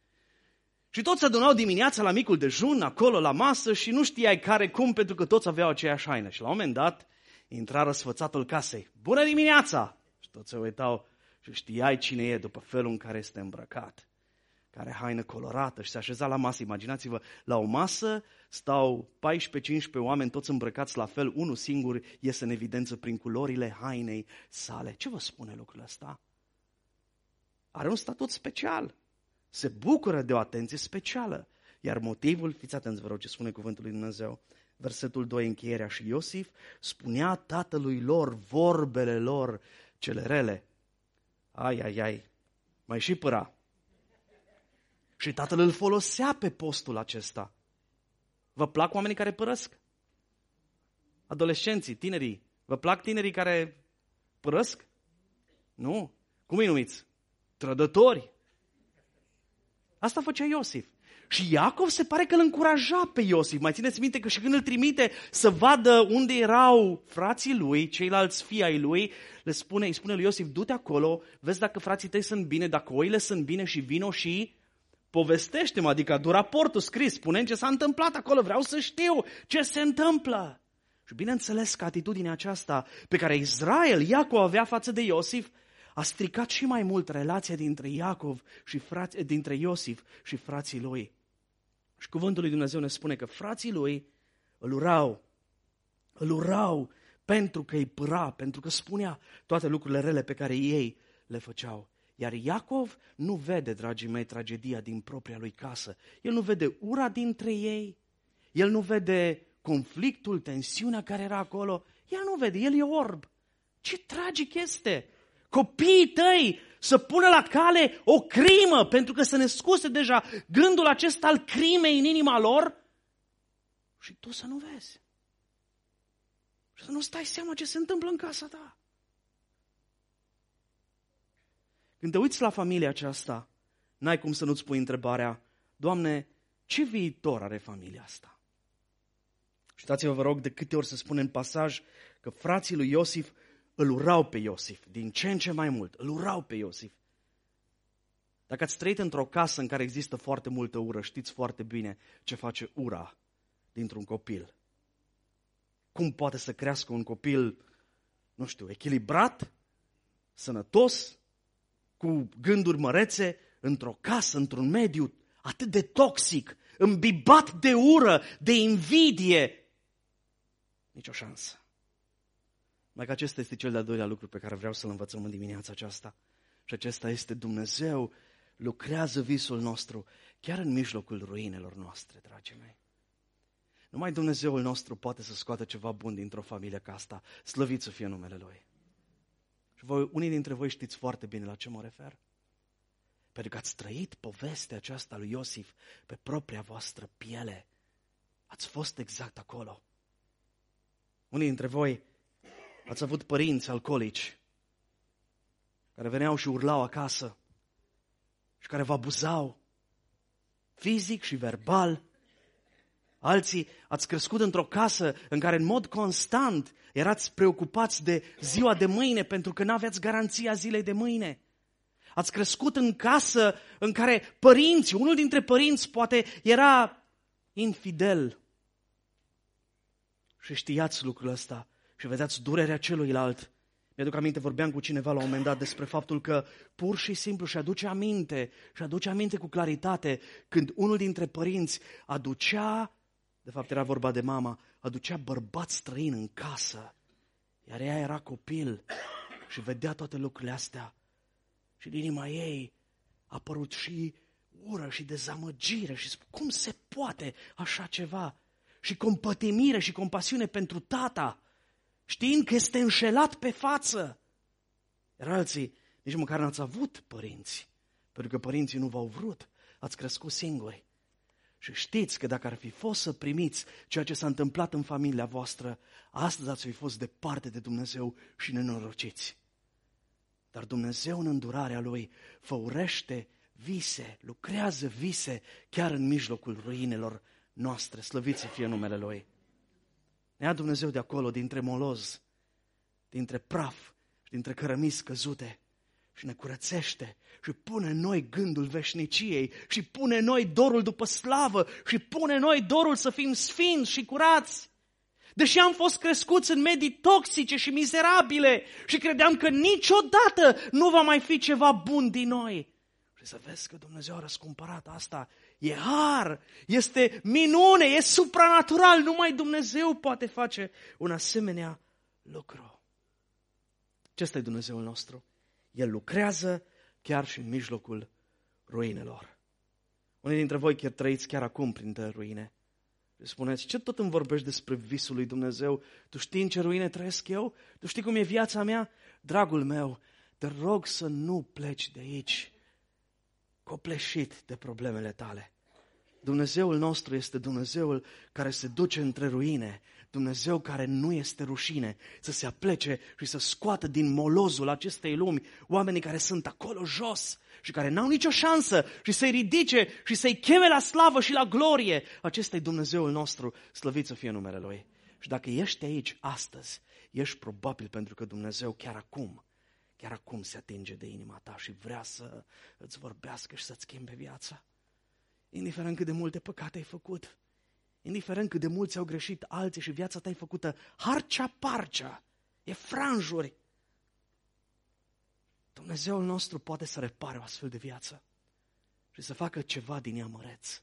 Și toți se adunau dimineața la micul dejun, acolo la masă și nu știai care cum, pentru că toți aveau aceeași haină. Și la un moment dat intra răsfățatul casei. Bună dimineața! Și toți se uitau și știai cine e după felul în care este îmbrăcat. Care haină colorată și se așeza la masă. Imaginați-vă, la o masă stau 14-15 oameni toți îmbrăcați la fel, unul singur iese în evidență prin culorile hainei sale. Ce vă spune lucrul ăsta? Are un statut special. Se bucură de o atenție specială. Iar motivul, fiți atenți vă rog ce spune cuvântul lui Dumnezeu, versetul 2, încheierea, și Iosif spunea tatălui lor vorbele lor cele rele. Ai, mai și păra. Și tatăl îl folosea pe postul acesta. Vă plac oamenii care părăsc? Adolescenții, tinerii, vă plac tinerii care părăsc? Nu? Cum îi numiți? Trădători. Asta făcea Iosif. Și Iacov se pare că îl încuraja pe Iosif. Mai țineți minte că și când îl trimite să vadă unde erau frații lui, ceilalți fii ai lui, îi spune lui Iosif, du-te acolo, vezi dacă frații tăi sunt bine, dacă oile sunt bine și vino și povestește-mă, adică adu raportul scris, spune ce s-a întâmplat acolo, vreau să știu ce se întâmplă. Și bineînțeles că atitudinea aceasta pe care Iacov avea față de Iosif a stricat și mai mult relația dintre dintre Iosif și frații lui. Și cuvântul lui Dumnezeu ne spune că frații lui îl urau pentru că îi păra, pentru că spunea toate lucrurile rele pe care ei le făceau. Iar Iacov nu vede, dragii mei, tragedia din propria lui casă. El nu vede ura dintre ei, el nu vede conflictul, tensiunea care era acolo. El nu vede, el e orb. Ce tragic este! Copiii tăi să pună la cale o crimă, pentru că să ne scuse deja gândul acesta al crimei în inima lor și tu să nu vezi. Și să nu stai seama ce se întâmplă în casa ta. Când te uiți la familia aceasta, n-ai cum să nu-ți pui întrebarea, Doamne, ce viitor are familia asta? Și uitați-vă, vă rog, de câte ori se spune în pasaj că frații lui Iosif îl urau pe Iosif, din ce în ce mai mult, îl urau pe Iosif. Dacă ați trăit într-o casă în care există foarte multă ură, știți foarte bine ce face ura dintr-un copil. Cum poate să crească un copil, nu știu, echilibrat, sănătos, cu gânduri mărețe, într-o casă, într-un mediu atât de toxic, îmbibat de ură, de invidie. Nici o șansă. Mai că acesta este cel de-al doilea lucru pe care vreau să-l învățăm în dimineața aceasta. Și acesta este: Dumnezeu lucrează visul nostru chiar în mijlocul ruinelor noastre, dragii mei. Numai Dumnezeul nostru poate să scoată ceva bun dintr-o familie ca asta. Slăvit să fie numele Lui. Și voi, unii dintre voi știți foarte bine la ce mă refer. Pentru că ați trăit povestea aceasta lui Iosif pe propria voastră piele. Ați fost exact acolo. Unii dintre voi ați avut părinți alcoolici care veneau și urlau acasă și care vă abuzau fizic și verbal. Alții ați crescut într-o casă în care în mod constant erați preocupați de ziua de mâine pentru că n-aveați garanția zilei de mâine. Ați crescut în casă în care unul dintre părinți poate era infidel. Și știați lucrul ăsta și vedeați durerea celuilalt. Mi-aduc aminte, vorbeam cu cineva la un moment dat despre faptul că pur și simplu și aduce aminte cu claritate când unul dintre părinți aducea, de fapt era vorba de mama, aducea bărbat străin în casă, iar ea era copil și vedea toate lucrurile astea. Și în inima ei a apărut și ură și dezamăgire și spune, cum se poate așa ceva? Și compătimire și compasiune pentru tata, știind că este înșelat pe față. Iar alții nici măcar n-ați avut părinți, pentru că părinții nu v-au vrut, ați crescut singuri. Și știți că dacă ar fi fost să primiți ceea ce s-a întâmplat în familia voastră, astăzi ați fi fost departe de Dumnezeu și nenorociți. Dar Dumnezeu în îndurarea Lui făurește vise, lucrează vise chiar în mijlocul ruinelor noastre, slăvit să fie numele Lui. Ne ia Dumnezeu de acolo, dintre moloz, dintre praf și dintre cărămizi căzute și ne curățește și pune în noi gândul veșniciei și pune în noi dorul după slavă și pune în noi dorul să fim sfinți și curați. Deși am fost crescuți în medii toxice și mizerabile și credeam că niciodată nu va mai fi ceva bun din noi. Și să vezi că Dumnezeu a răscumpărat asta. E har, este minune, e supranatural. Numai Dumnezeu poate face un asemenea lucru. Acesta e Dumnezeul nostru. El lucrează chiar și în mijlocul ruinelor. Unii dintre voi chiar trăiți chiar acum printre ruine. Și spuneți, ce tot îmi vorbești despre visul lui Dumnezeu? Tu știi în ce ruine trăiesc eu? Tu știi cum e viața mea? Dragul meu, te rog să nu pleci de aici copleșit de problemele tale. Dumnezeul nostru este Dumnezeul care se duce între ruine, Dumnezeu care nu este rușine să se aplece și să scoată din molozul acestei lumi oamenii care sunt acolo jos și care n-au nicio șansă și să-i ridice și să-i cheme la slavă și la glorie. Acesta e Dumnezeul nostru, slăvit să fie numele Lui. Și dacă ești aici astăzi, ești probabil pentru că Dumnezeu chiar acum se atinge de inima ta și vrea să îți vorbească și să-ți schimbe viața. Indiferent cât de multe păcate ai făcut, indiferent cât de mulți au greșit alții și viața ta e făcută harcea-parcea, e franjuri. Dumnezeul nostru poate să repare o astfel de viață și să facă ceva din ea măreț.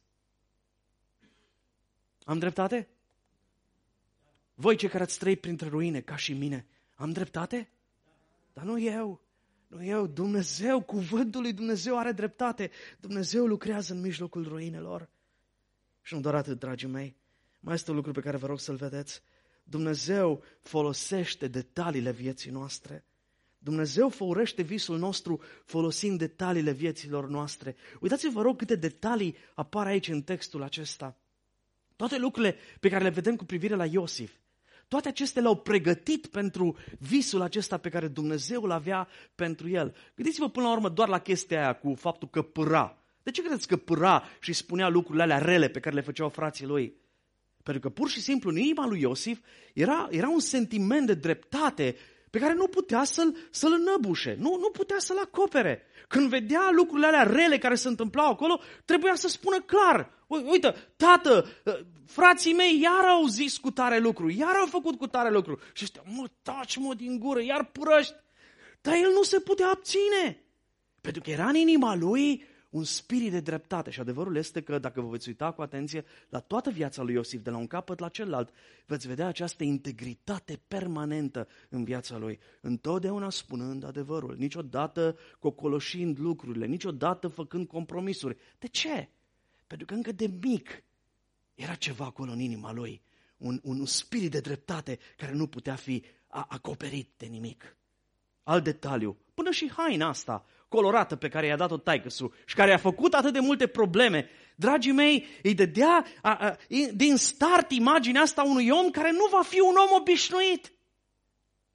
Am dreptate? Voi cei care ați trăit printre ruine, ca și mine, am dreptate? Dar nu eu. Dumnezeu, cuvântul lui Dumnezeu are dreptate. Dumnezeu lucrează în mijlocul ruinelor. Și nu doar atât, dragii mei. Mai este un lucru pe care vă rog să-l vedeți. Dumnezeu folosește detaliile vieții noastre. Dumnezeu făurește visul nostru folosind detaliile vieților noastre. Uitați-vă, rog, câte detalii apar aici în textul acesta. Toate lucrurile pe care le vedem cu privire la Iosif, toate acestea l-au pregătit pentru visul acesta pe care Dumnezeu îl avea pentru el. Gândiți-vă până la urmă doar la chestia aia cu faptul că pâra. De ce credeți că pâra și spunea lucrurile alea rele pe care le făceau frații lui? Pentru că pur și simplu în inima lui Iosif era un sentiment de dreptate pe care nu putea să-l înăbușe, nu putea să-l acopere. Când vedea lucrurile alea rele care se întâmplau acolo, trebuia să spună clar. Uite, tată, frații mei iar au zis cu tare lucru, iar au făcut cu tare lucru. Și ăștia, taci din gură, iar purăști. Dar el nu se putea abține. Pentru că era în inima lui un spirit de dreptate. Și adevărul este că, dacă vă veți uita cu atenție la toată viața lui Iosif, de la un capăt la celălalt, veți vedea această integritate permanentă în viața lui. Întotdeauna spunând adevărul, niciodată cocoloșind lucrurile, niciodată făcând compromisuri. De ce? Pentru că încă de mic era ceva acolo în inima lui, un spirit de dreptate care nu putea fi acoperit de nimic. Alt detaliu, până și haina asta colorată pe care i-a dat-o taică-su și care i-a făcut atât de multe probleme, dragii mei, îi dădea din start imaginea asta unui om care nu va fi un om obișnuit.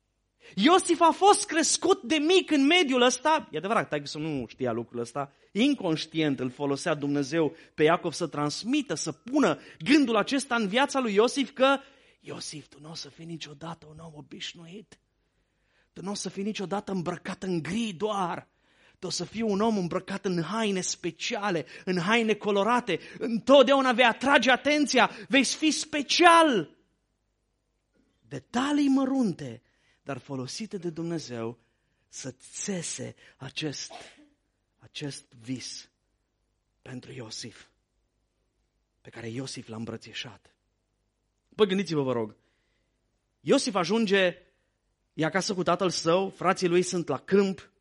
Iosif a fost crescut de mic în mediul ăsta. E adevărat, taică-su nu știa lucrul ăsta. Inconștient îl folosea Dumnezeu pe Iacov să transmită, să pună gândul acesta în viața lui Iosif că Iosif, tu nu o să fii niciodată un om obișnuit. Tu nu o să fii niciodată îmbrăcat în gri doar. Tu o să fii un om îmbrăcat în haine speciale, în haine colorate. Întotdeauna vei atrage atenția, vei fi special. Detalii mărunte, dar folosite de Dumnezeu să țese acest vis pentru Iosif, pe care Iosif l-a îmbrățișat. Păi gândiți-vă, vă rog, Iosif ajunge, e acasă cu tatăl său, frații lui sunt la câmp,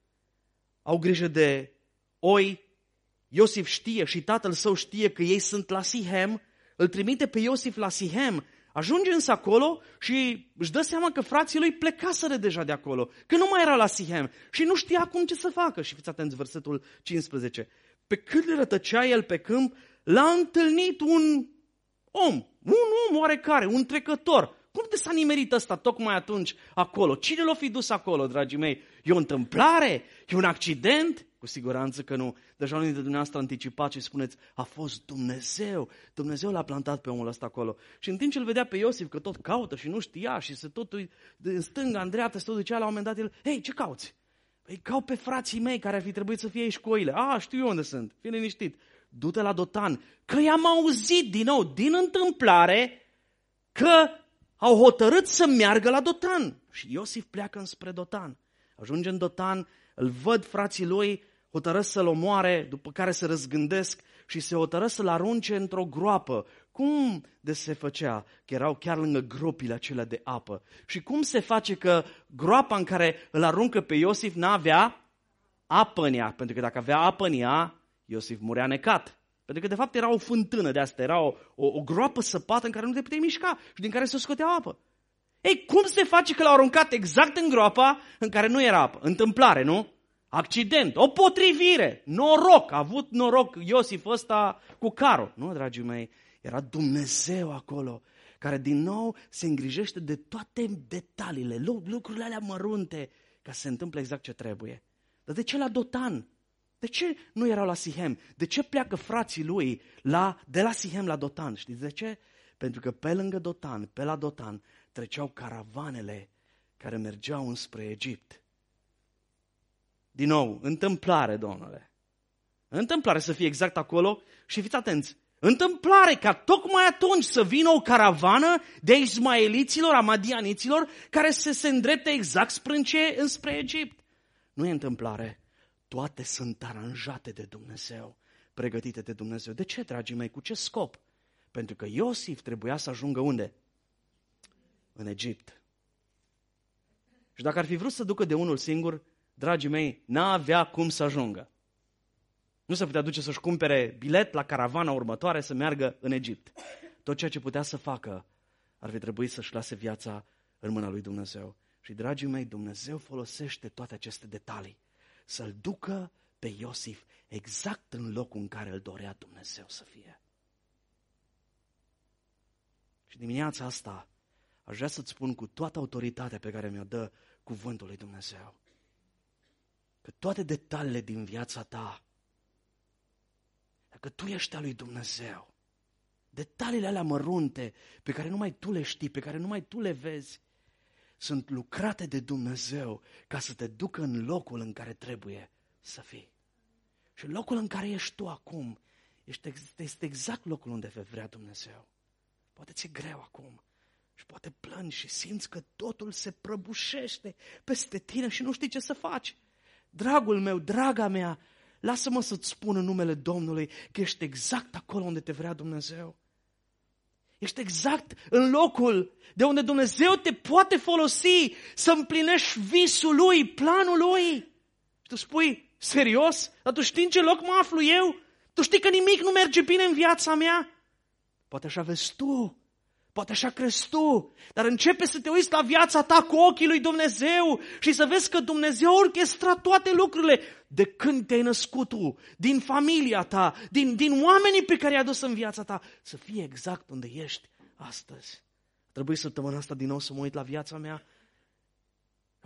au grijă de oi, Iosif știe și tatăl său știe că ei sunt la Sihem, îl trimite pe Iosif la Sihem, ajunge însă acolo și își dă seama că frații lui plecaseră deja de acolo, că nu mai era la Sihem și nu știa acum ce să facă. Și fiți atenți, versetul 15. Pe cât le rătăcea el pe câmp, l-a întâlnit un om oarecare, un trecător. Cum de s-a nimerit ăsta tocmai atunci acolo? Cine l-a fi dus acolo, dragii mei? E o întâmplare? E un accident? Cu siguranță că nu. Deja unii dintre dumneavoastră anticipați și spuneți, a fost Dumnezeu. Dumnezeu l-a plantat pe omul ăsta acolo. Și în timp ce îl vedea pe Iosif că tot caută și nu știa și se tot în stânga, în dreapta, se tot ducea, la un moment dat el, hei, ce cauți? Păi caut pe frații mei care ar fi trebuit să fie aici cu oile. Știu eu unde sunt, fii liniștit. Du-te la Dotan. Că i-am auzit din nou, din întâmplare, că au hotărât să meargă la Dotan. Și Iosif pleacă înspre Dotan. Ajunge în Dotan, îl văd frații lui, hotărăsc să-l omoare, după care se răzgândesc și se hotărăsc să-l arunce într-o groapă. Cum de se făcea? Că erau chiar lângă gropile acelea de apă. Și cum se face că groapa în care îl aruncă pe Iosif n-avea apă în ea? Pentru că dacă avea apă în ea, Iosif murea necat. Pentru că de fapt era o fântână de asta, era o groapă săpată în care nu te puteai mișca și din care se scotea apă. Ei, cum se face că l-au aruncat exact în groapa în care nu era apă? Întâmplare, nu? Accident, o potrivire, noroc, a avut noroc Iosif ăsta cu carul. Nu, dragii mei, era Dumnezeu acolo, care din nou se îngrijește de toate detaliile, lucrurile alea mărunte, ca să se întâmple exact ce trebuie. Dar de ce la Dotan? De ce nu erau la Sihem? De ce pleacă frații lui de la Sihem la Dotan? Știți de ce? Pentru că pe lângă Dotan, pe la Dotan, treceau caravanele care mergeau înspre Egipt. Din nou, întâmplare, domnule. Întâmplare să fie exact acolo și fiți atenți. Întâmplare ca tocmai atunci să vină o caravană de ismaeliților, a madianiților, care se îndrepte exact înspre Egipt. Nu e întâmplare. Toate sunt aranjate de Dumnezeu, pregătite de Dumnezeu. De ce, dragii mei? Cu ce scop? Pentru că Iosif trebuia să ajungă unde? În Egipt. Și dacă ar fi vrut să ducă de unul singur, dragii mei, n-avea cum să ajungă. Nu se putea duce să-și cumpere bilet la caravana următoare să meargă în Egipt. Tot ceea ce putea să facă ar fi trebuit să-și lase viața în mâna lui Dumnezeu. Și, dragii mei, Dumnezeu folosește toate aceste detalii să-l ducă pe Iosif exact în locul în care îl dorea Dumnezeu să fie. Și dimineața asta aș vrea să-ți spun cu toată autoritatea pe care mi-o dă cuvântul lui Dumnezeu, că toate detaliile din viața ta, dacă tu ești al lui Dumnezeu, detaliile alea mărunte pe care numai tu le știi, pe care numai tu le vezi, sunt lucrate de Dumnezeu ca să te ducă în locul în care trebuie să fii. Și locul în care ești tu acum este exact locul unde vrea Dumnezeu. Poate ți-e greu acum și poate plângi și simți că totul se prăbușește peste tine și nu știi ce să faci. Dragul meu, draga mea, lasă-mă să-ți spun în numele Domnului că ești exact acolo unde te vrea Dumnezeu. Ești exact în locul de unde Dumnezeu te poate folosi să împlinești visul Lui, planul Lui. Și tu spui, serios? Dar tu știi în ce loc mă aflu eu? Tu știi că nimic nu merge bine în viața mea? Poate așa vezi tu, poate așa crezi tu, dar începe să te uiți la viața ta cu ochii lui Dumnezeu și să vezi că Dumnezeu a orchestrat toate lucrurile de când te-ai născut tu, din familia ta, din oamenii pe care i-a dus în viața ta, să fie exact unde ești astăzi. Trebuie săptămâna asta din nou să mă uit la viața mea.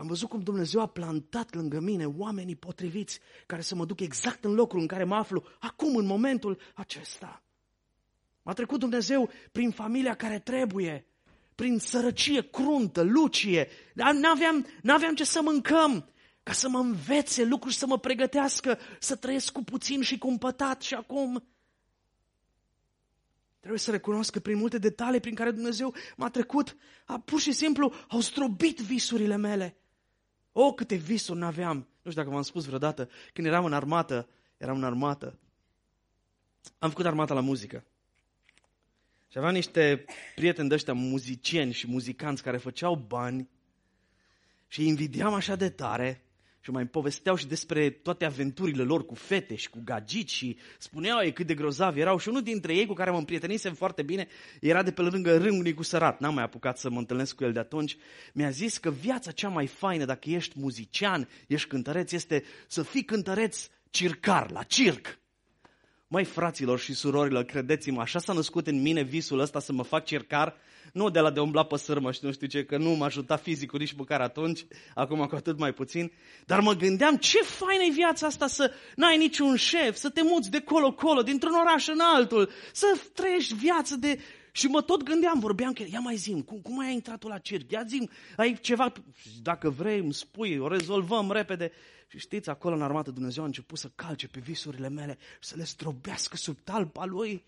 Am văzut cum Dumnezeu a plantat lângă mine oamenii potriviți care să mă duc exact în locul în care mă aflu acum, în momentul acesta. M-a trecut Dumnezeu prin familia care trebuie, prin sărăcie cruntă, lucie. N-aveam ce să mâncăm, ca să mă învețe lucruri, să mă pregătească, să trăiesc cu puțin și cumpătat. Și acum trebuie să recunosc că prin multe detalii prin care Dumnezeu m-a trecut, pur și simplu au zdrobit visurile mele. Câte visuri n-aveam. Nu știu dacă v-am spus vreodată, când eram în armată. Am făcut armata la muzică. Și aveam niște prieteni de ăștia muzicieni și muzicanți care făceau bani și îi invidiam așa de tare și mai povesteau și despre toate aventurile lor cu fete și cu gagici și spuneau ei cât de grozavi erau. Și unul dintre ei cu care mă împrietenisem foarte bine era de pe lângă Râul Nicu Sărat. N-am mai apucat să mă întâlnesc cu el de atunci. Mi-a zis că viața cea mai faină dacă ești muzician, ești cântăreț, este să fii cântăreț circar, la circ. Măi, fraților și surorilor, credeți-mă, așa s-a născut în mine visul ăsta să mă fac circar, nu de la de umbla pe sârmă și nu știu ce, că nu m-a ajutat fizicul nici măcar atunci, acum cu atât mai puțin, dar mă gândeam ce faină e viața asta să n-ai niciun șef, să te muți de colo-colo, dintr-un oraș în altul, să trăiești viață de... Și mă tot gândeam, vorbeam că ia mai zi-mi, cum ai intrat tu la circ? Ia zi-mi, ai ceva, dacă vrei îmi spui, o rezolvăm repede. Și știți, acolo în armată Dumnezeu a început să calce pe visurile mele și să le zdrobească sub talpa Lui.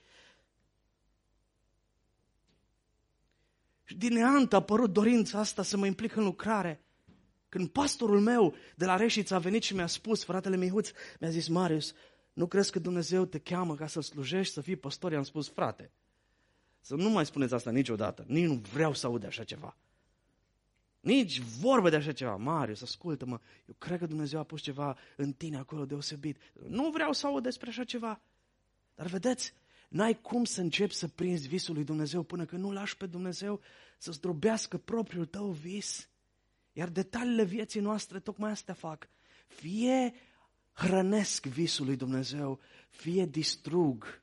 Și din neant a apărut dorința asta să mă implic în lucrare. Când pastorul meu de la Reșița a venit și mi-a spus, fratele Mihuț, mi-a zis, Marius, nu crezi că Dumnezeu te cheamă ca să-L slujești, să fii păstor? I-am spus, frate, să nu mai spuneți asta niciodată, nici nu vreau să aud așa ceva. Nici vorbă de așa ceva. Marius, ascultă-mă, eu cred că Dumnezeu a pus ceva în tine acolo deosebit. Nu vreau să aud despre așa ceva. Dar vedeți, n-ai cum să începi să prinzi visul lui Dumnezeu până când nu lași pe Dumnezeu să zdrobească propriul tău vis. Iar detaliile vieții noastre tocmai astea fac. Fie hrănesc visul lui Dumnezeu, fie distrug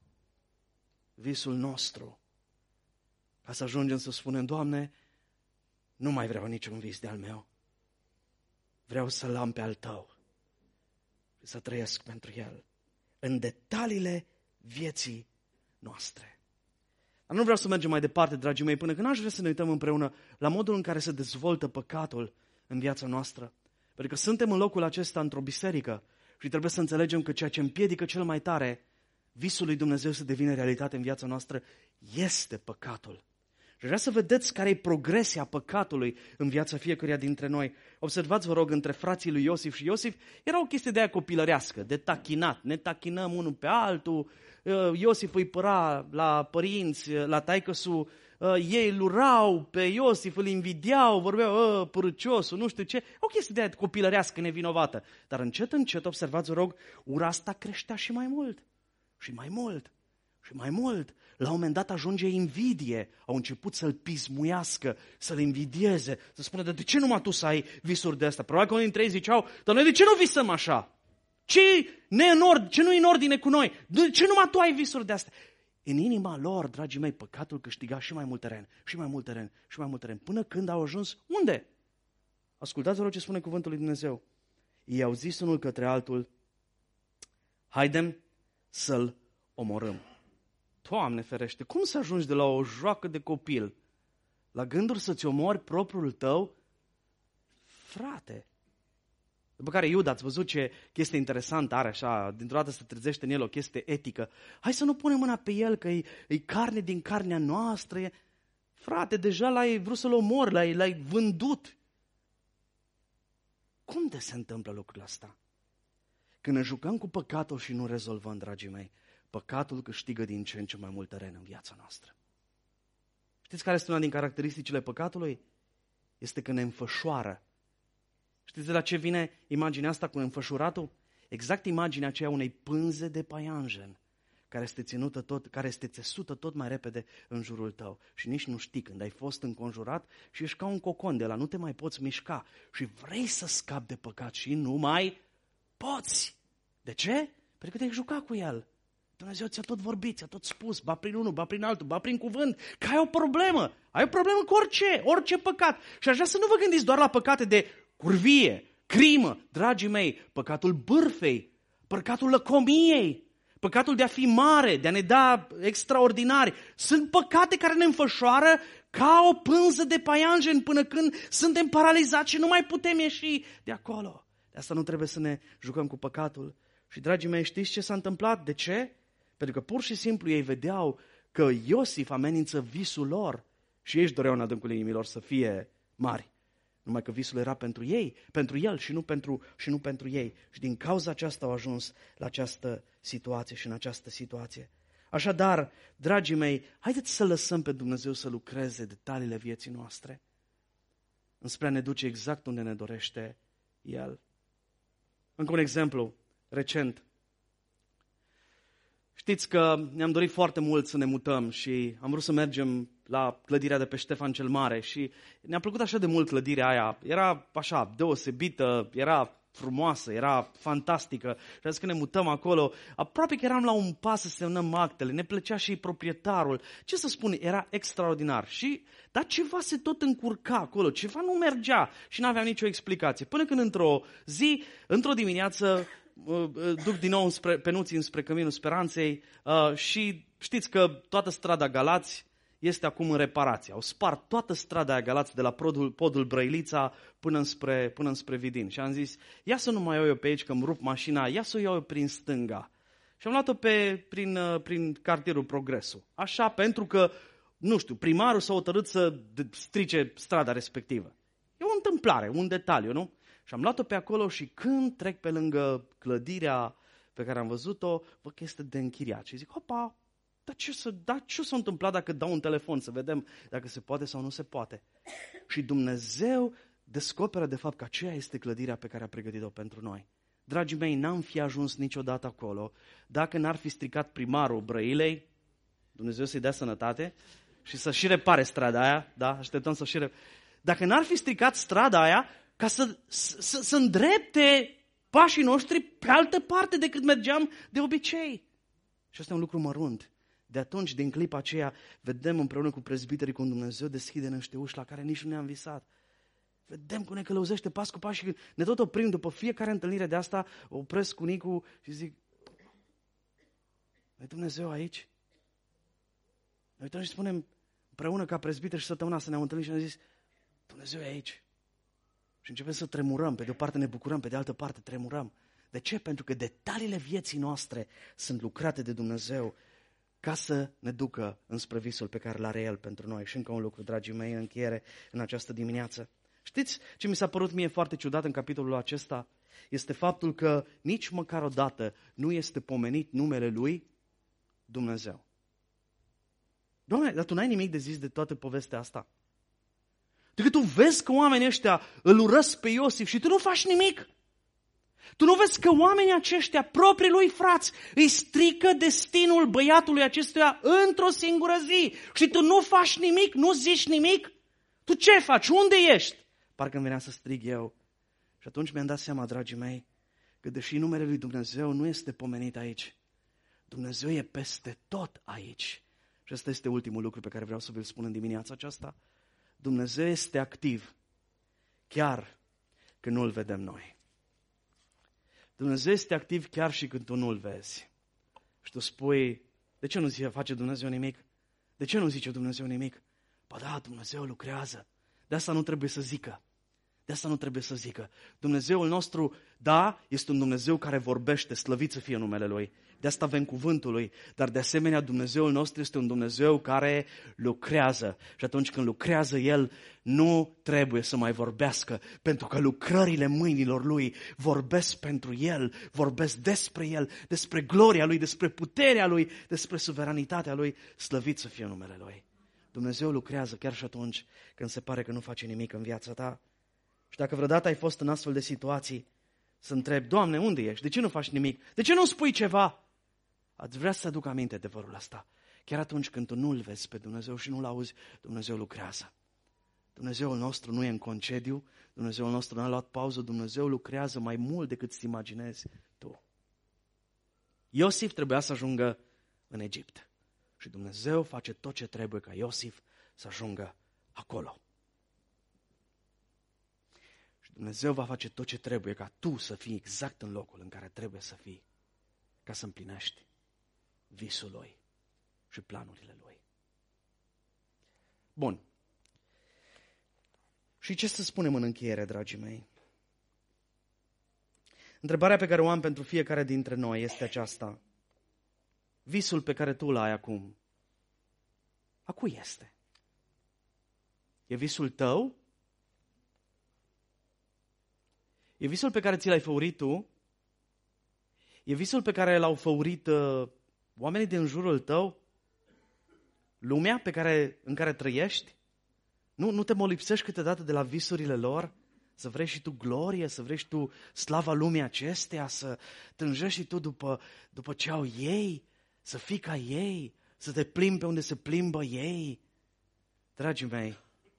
visul nostru. Ca să ajungem să spunem, Doamne, nu mai vreau niciun vis de-al meu. Vreau să-l am pe al Tău și să trăiesc pentru el în detaliile vieții noastre. Dar nu vreau să mergem mai departe, dragii mei, până când aș vrea să ne uităm împreună la modul în care se dezvoltă păcatul în viața noastră. Pentru că suntem în locul acesta într-o biserică și trebuie să înțelegem că ceea ce împiedică cel mai tare visul lui Dumnezeu să devină realitate în viața noastră este păcatul. Și vreau să vedeți care e progresia păcatului în viața fiecăruia dintre noi. Observați, vă rog, între frații lui Iosif și Iosif era o chestie de aia copilărească, de tachinat. Ne tachinăm unul pe altul, Iosif îi păra la părinți, la taică-su, ei îl urau pe Iosif, îl invidiau, vorbeau, părâciosul, nu știu ce. O chestie de aia copilărească, nevinovată. Dar încet, încet, observați, vă rog, ura asta creștea și mai mult. Și mai mult. Și mai mult, la un moment dat ajunge invidie. Au început să-l pismuiască, să-l invidieze, să spună, de ce numai tu să ai visuri de astea? Probabil că unii dintre ei ziceau, dar noi de ce nu visăm așa? Ce nu e în ordine cu noi? De ce numai tu ai visuri de astea? În inima lor, dragii mei, păcatul câștiga și mai mult teren, și mai mult teren, și mai mult teren, până când au ajuns unde? Ascultați-vă ce spune cuvântul lui Dumnezeu. Ei au zis unul către altul, haidem să-l omorâm. Doamne ferește, cum să ajungi de la o joacă de copil la gânduri să-ți omori propriul tău frate? După care Iuda, ați văzut ce chestie interesantă are așa, dintr-o dată se trezește în el o chestie etică. Hai să nu punem mâna pe el, că e carne din carnea noastră. Frate, deja l-ai vrut să-l omori, l-ai vândut. Cum de se întâmplă lucrul ăsta? Când ne jucăm cu păcatul și nu rezolvăm, dragii mei, păcatul câștigă din ce în ce mai mult teren în viața noastră. Știți care este una din caracteristicile păcatului? Este că ne înfășoară. Știți de la ce vine imaginea asta cu înfășuratul? Exact imaginea aceea unei pânze de paianjen care este țesută tot mai repede în jurul tău. Și nici nu știi când ai fost înconjurat și ești ca un cocon de la nu te mai poți mișca și vrei să scapi de păcat și nu mai poți. De ce? Pentru că te-ai jucat cu el. Dumnezeu ți-a tot vorbit, ți-a tot spus, ba prin unul, ba prin altul, ba prin cuvânt, că ai o problemă. Ai o problemă cu orice păcat. Și aș vrea să nu vă gândiți doar la păcate de curvie, crimă, dragii mei, păcatul bârfei, păcatul lăcomiei, păcatul de a fi mare, de a ne da extraordinari. Sunt păcate care ne înfășoară ca o pânză de paianjen până când suntem paralizați și nu mai putem ieși de acolo. De asta nu trebuie să ne jucăm cu păcatul. Și, dragii mei, știți ce s-a întâmplat? De ce? Pentru că pur și simplu ei vedeau că Iosif amenință visul lor și ei își doreau în adâncul inimilor să fie mari. Numai că visul era pentru ei, pentru el și nu pentru ei. Și din cauza aceasta au ajuns la această situație și în această situație. Așadar, dragii mei, haideți să lăsăm pe Dumnezeu să lucreze detaliile vieții noastre înspre a ne duce exact unde ne dorește El. Încă un exemplu recent. Știți că ne-am dorit foarte mult să ne mutăm și am vrut să mergem la clădirea de pe Ștefan cel Mare și ne-a plăcut așa de mult clădirea aia. Era așa deosebită, era frumoasă, era fantastică. Și azi când ne mutăm acolo, aproape că eram la un pas să semnăm actele, ne plăcea și proprietarul. Ce să spun, era extraordinar. Dar ceva se tot încurca acolo, ceva nu mergea și nu aveam nicio explicație. Până când într-o dimineață, duc din nou pe nuții înspre Căminul Speranței și știți că toată strada Galați este acum în reparație. Au spart toată strada aia Galați de la podul Brăilița până înspre Vidin. Și am zis, ia să nu mai iau eu pe aici că îmi rup mașina, ia să o iau eu prin stânga. Și am luat-o prin cartierul Progresul. Așa, pentru că, nu știu, primarul s-a hotărât să strice strada respectivă. E o întâmplare, un detaliu, nu? Și am luat-o pe acolo și când trec pe lângă clădirea pe care am văzut-o, văd că este de închiriat. Și zic, hopa, dar ce s-a întâmplat dacă dau un telefon să vedem dacă se poate sau nu se poate? Și Dumnezeu descoperă de fapt că aceea este clădirea pe care a pregătit-o pentru noi. Dragii mei, n-am fi ajuns niciodată acolo dacă n-ar fi stricat primarul Brăilei, Dumnezeu să-i dea sănătate, și să și repare strada aia, da, așteptăm să și Dacă n-ar fi stricat strada aia, ca să îndrepte pașii noștri pe altă parte decât mergeam de obicei. Și asta e un lucru mărunt. De atunci, din clipa aceea, vedem împreună cu prezbiterii cum Dumnezeu deschide niște uși la care nici nu ne-am visat. Vedem cum ne călăuzește pas cu pas și ne tot oprim după fiecare întâlnire de asta, opresc cu Nicu și zic, e Dumnezeu aici? Ne uităm și spunem împreună ca prezbiteri și săptămâna să ne-am întâlnit și ne-am zis, Dumnezeu e aici. Și începem să tremurăm, pe de o parte ne bucurăm, pe de altă parte tremurăm. De ce? Pentru că detaliile vieții noastre sunt lucrate de Dumnezeu ca să ne ducă înspre visul pe care l-are El pentru noi. Și încă un lucru, dragii mei, în încheiere în această dimineață. Știți ce mi s-a părut mie foarte ciudat în capitolul acesta? Este faptul că nici măcar odată nu este pomenit numele Lui Dumnezeu. Doamne, dar tu n-ai nimic de zis de toată povestea asta? Decât tu vezi că oamenii ăștia îl urăsc pe Iosif și tu nu faci nimic. Tu nu vezi că oamenii aceștia, proprii lui frați, îi strică destinul băiatului acestuia într-o singură zi. Și tu nu faci nimic, nu zici nimic? Tu ce faci? Unde ești? Parcă îmi venea să strig eu. Și atunci mi-am dat seama, dragii mei, că deși numele lui Dumnezeu nu este pomenit aici, Dumnezeu e peste tot aici. Și ăsta este ultimul lucru pe care vreau să vi-l spun în dimineața aceasta. Dumnezeu este activ, chiar când nu-L vedem noi. Dumnezeu este activ chiar și când tu nu-L vezi. Și tu spui, de ce nu face Dumnezeu nimic? De ce nu zice Dumnezeu nimic? Ba da, Dumnezeu lucrează. De asta nu trebuie să zică. De asta nu trebuie să zică. Dumnezeul nostru, da, este un Dumnezeu care vorbește, slăvit să fie numele Lui. De asta avem cuvântul Lui. Dar de asemenea, Dumnezeul nostru este un Dumnezeu care lucrează. Și atunci când lucrează El, nu trebuie să mai vorbească. Pentru că lucrările mâinilor Lui vorbesc pentru El, vorbesc despre El, despre gloria Lui, despre puterea Lui, despre suveranitatea Lui. Slăvit să fie numele Lui. Dumnezeu lucrează chiar și atunci când se pare că nu face nimic în viața ta. Și dacă vreodată ai fost în astfel de situații, să întrebi, Doamne, unde ești? De ce nu faci nimic? De ce nu spui ceva? Ați vrea să aduc aminte adevărul ăsta. Chiar atunci când tu nu-L vezi pe Dumnezeu și nu-L auzi, Dumnezeu lucrează. Dumnezeul nostru nu e în concediu, Dumnezeul nostru n-a luat pauză, Dumnezeu lucrează mai mult decât îți imaginezi tu. Iosif trebuia să ajungă în Egipt. Și Dumnezeu face tot ce trebuie ca Iosif să ajungă acolo. Și Dumnezeu va face tot ce trebuie ca tu să fii exact în locul în care trebuie să fii, ca să împlinești visul Lui și planurile Lui. Bun. Și ce să spunem în încheiere, dragii mei? Întrebarea pe care o am pentru fiecare dintre noi este aceasta. Visul pe care tu îl ai acum, a cui este? E visul tău? E visul pe care ți l-ai făurit tu? E visul pe care l-au făurit oamenii din jurul tău? Lumea în care trăiești? Nu te molipsești câteodată de la visurile lor? Să vrei și tu glorie, să vrei și tu slava lumii acesteia, să tânjești și tu după ce au ei, să fii ca ei, să te plimbi pe unde se plimbă ei. Dragii mei,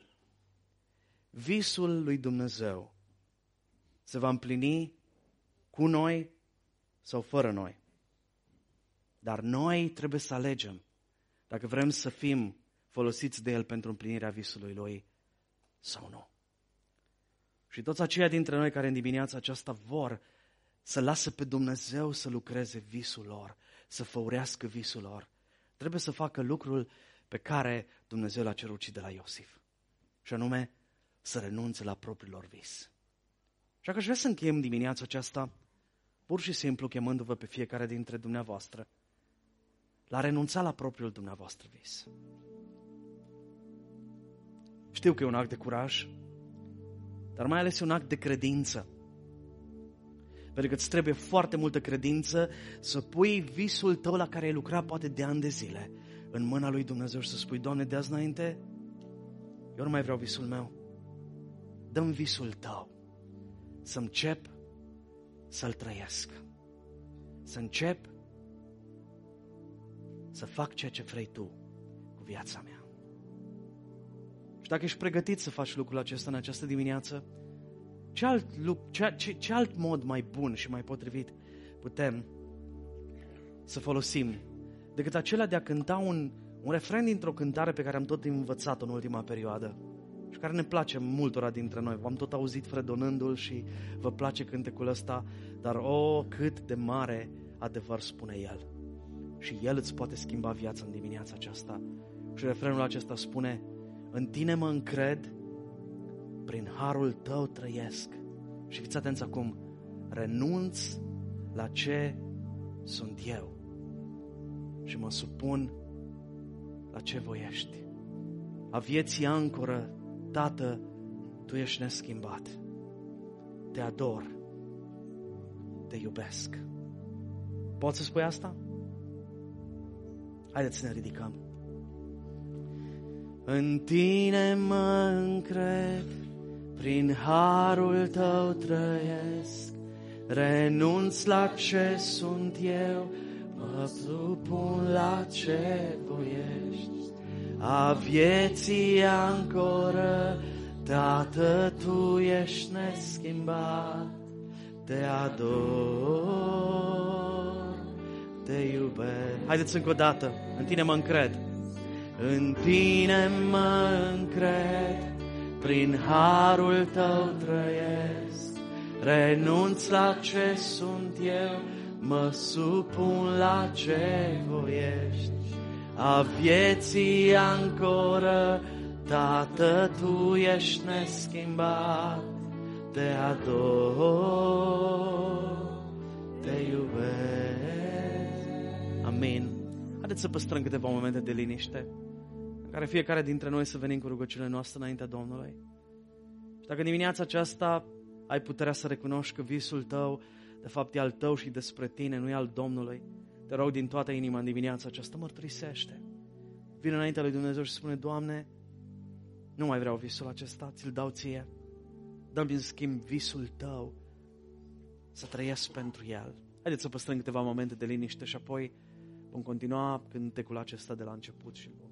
visul lui Dumnezeu se va împlini cu noi sau fără noi. Dar noi trebuie să alegem dacă vrem să fim folosiți de El pentru împlinirea visului Lui sau nu. Și toți aceia dintre noi care în dimineața aceasta vor să lasă pe Dumnezeu să lucreze visul lor, să făurească visul lor, trebuie să facă lucrul pe care Dumnezeu l-a cerut și de la Iosif. Și anume, să renunțe la propriul lor vis. Și dacă aș vrea să încheiem dimineața aceasta, pur și simplu chemându-vă pe fiecare dintre dumneavoastră, la renunța la propriul dumneavoastră vis. Știu că e un act de curaj, dar mai ales e un act de credință. Pentru că îți trebuie foarte multă credință să pui visul tău la care ai lucrat poate de ani de zile în mâna lui Dumnezeu și să spui, Doamne, de azi înainte, eu nu mai vreau visul meu. Dă-mi visul tău să încep să-l trăiesc. Să încep să fac ceea ce vrei tu cu viața mea. Și dacă ești pregătit să faci lucrul acesta în această dimineață, ce alt mod mai bun și mai potrivit putem să folosim decât acela de a cânta un refren dintr-o cântare pe care am tot învățat-o în ultima perioadă și care ne place multora dintre noi. V-am tot auzit fredonându-l și vă place cântecul ăsta, dar cât de mare adevăr spune el. Și el îți poate schimba viața în dimineața aceasta. Și refrenul acesta spune, în tine mă încred, prin harul tău trăiesc. Și fiți atenți acum, renunț la ce sunt eu și mă supun la ce voiești. A vieții ancoră, Tată, Tu ești neschimbat. Te ador, te iubesc. Poți să spui asta? Haideți să ne ridicăm. În tine mă încred, prin harul tău trăiesc, renunț la ce sunt eu, mă supun la ce voiești. A vieții ancoră, Tată, Tu ești neschimbat, te ador, te iubesc. Haideți încă o dată, în tine mă încred. În tine mă încred, prin harul tău trăiesc, renunț la ce sunt eu, mă supun la ce voiești. A vieții ancoră, Tată, Tu ești neschimbat, te ador, te iubesc. Amin. Haideți să păstrăm câteva momente de liniște, în care fiecare dintre noi să venim cu rugăciunile noastre înaintea Domnului. Și dacă dimineața aceasta ai puterea să recunoști că visul tău, de fapt, e al tău și despre tine, nu e al Domnului, te rog din toată inima în dimineața aceasta, mărturisește. Vine înaintea lui Dumnezeu și spune, Doamne, nu mai vreau visul acesta, ți-l dau ție. Dă-mi în schimb visul tău să trăiesc pentru el. Haideți să păstrăm câteva momente de liniște și apoi vom continua cântecul acesta de la început și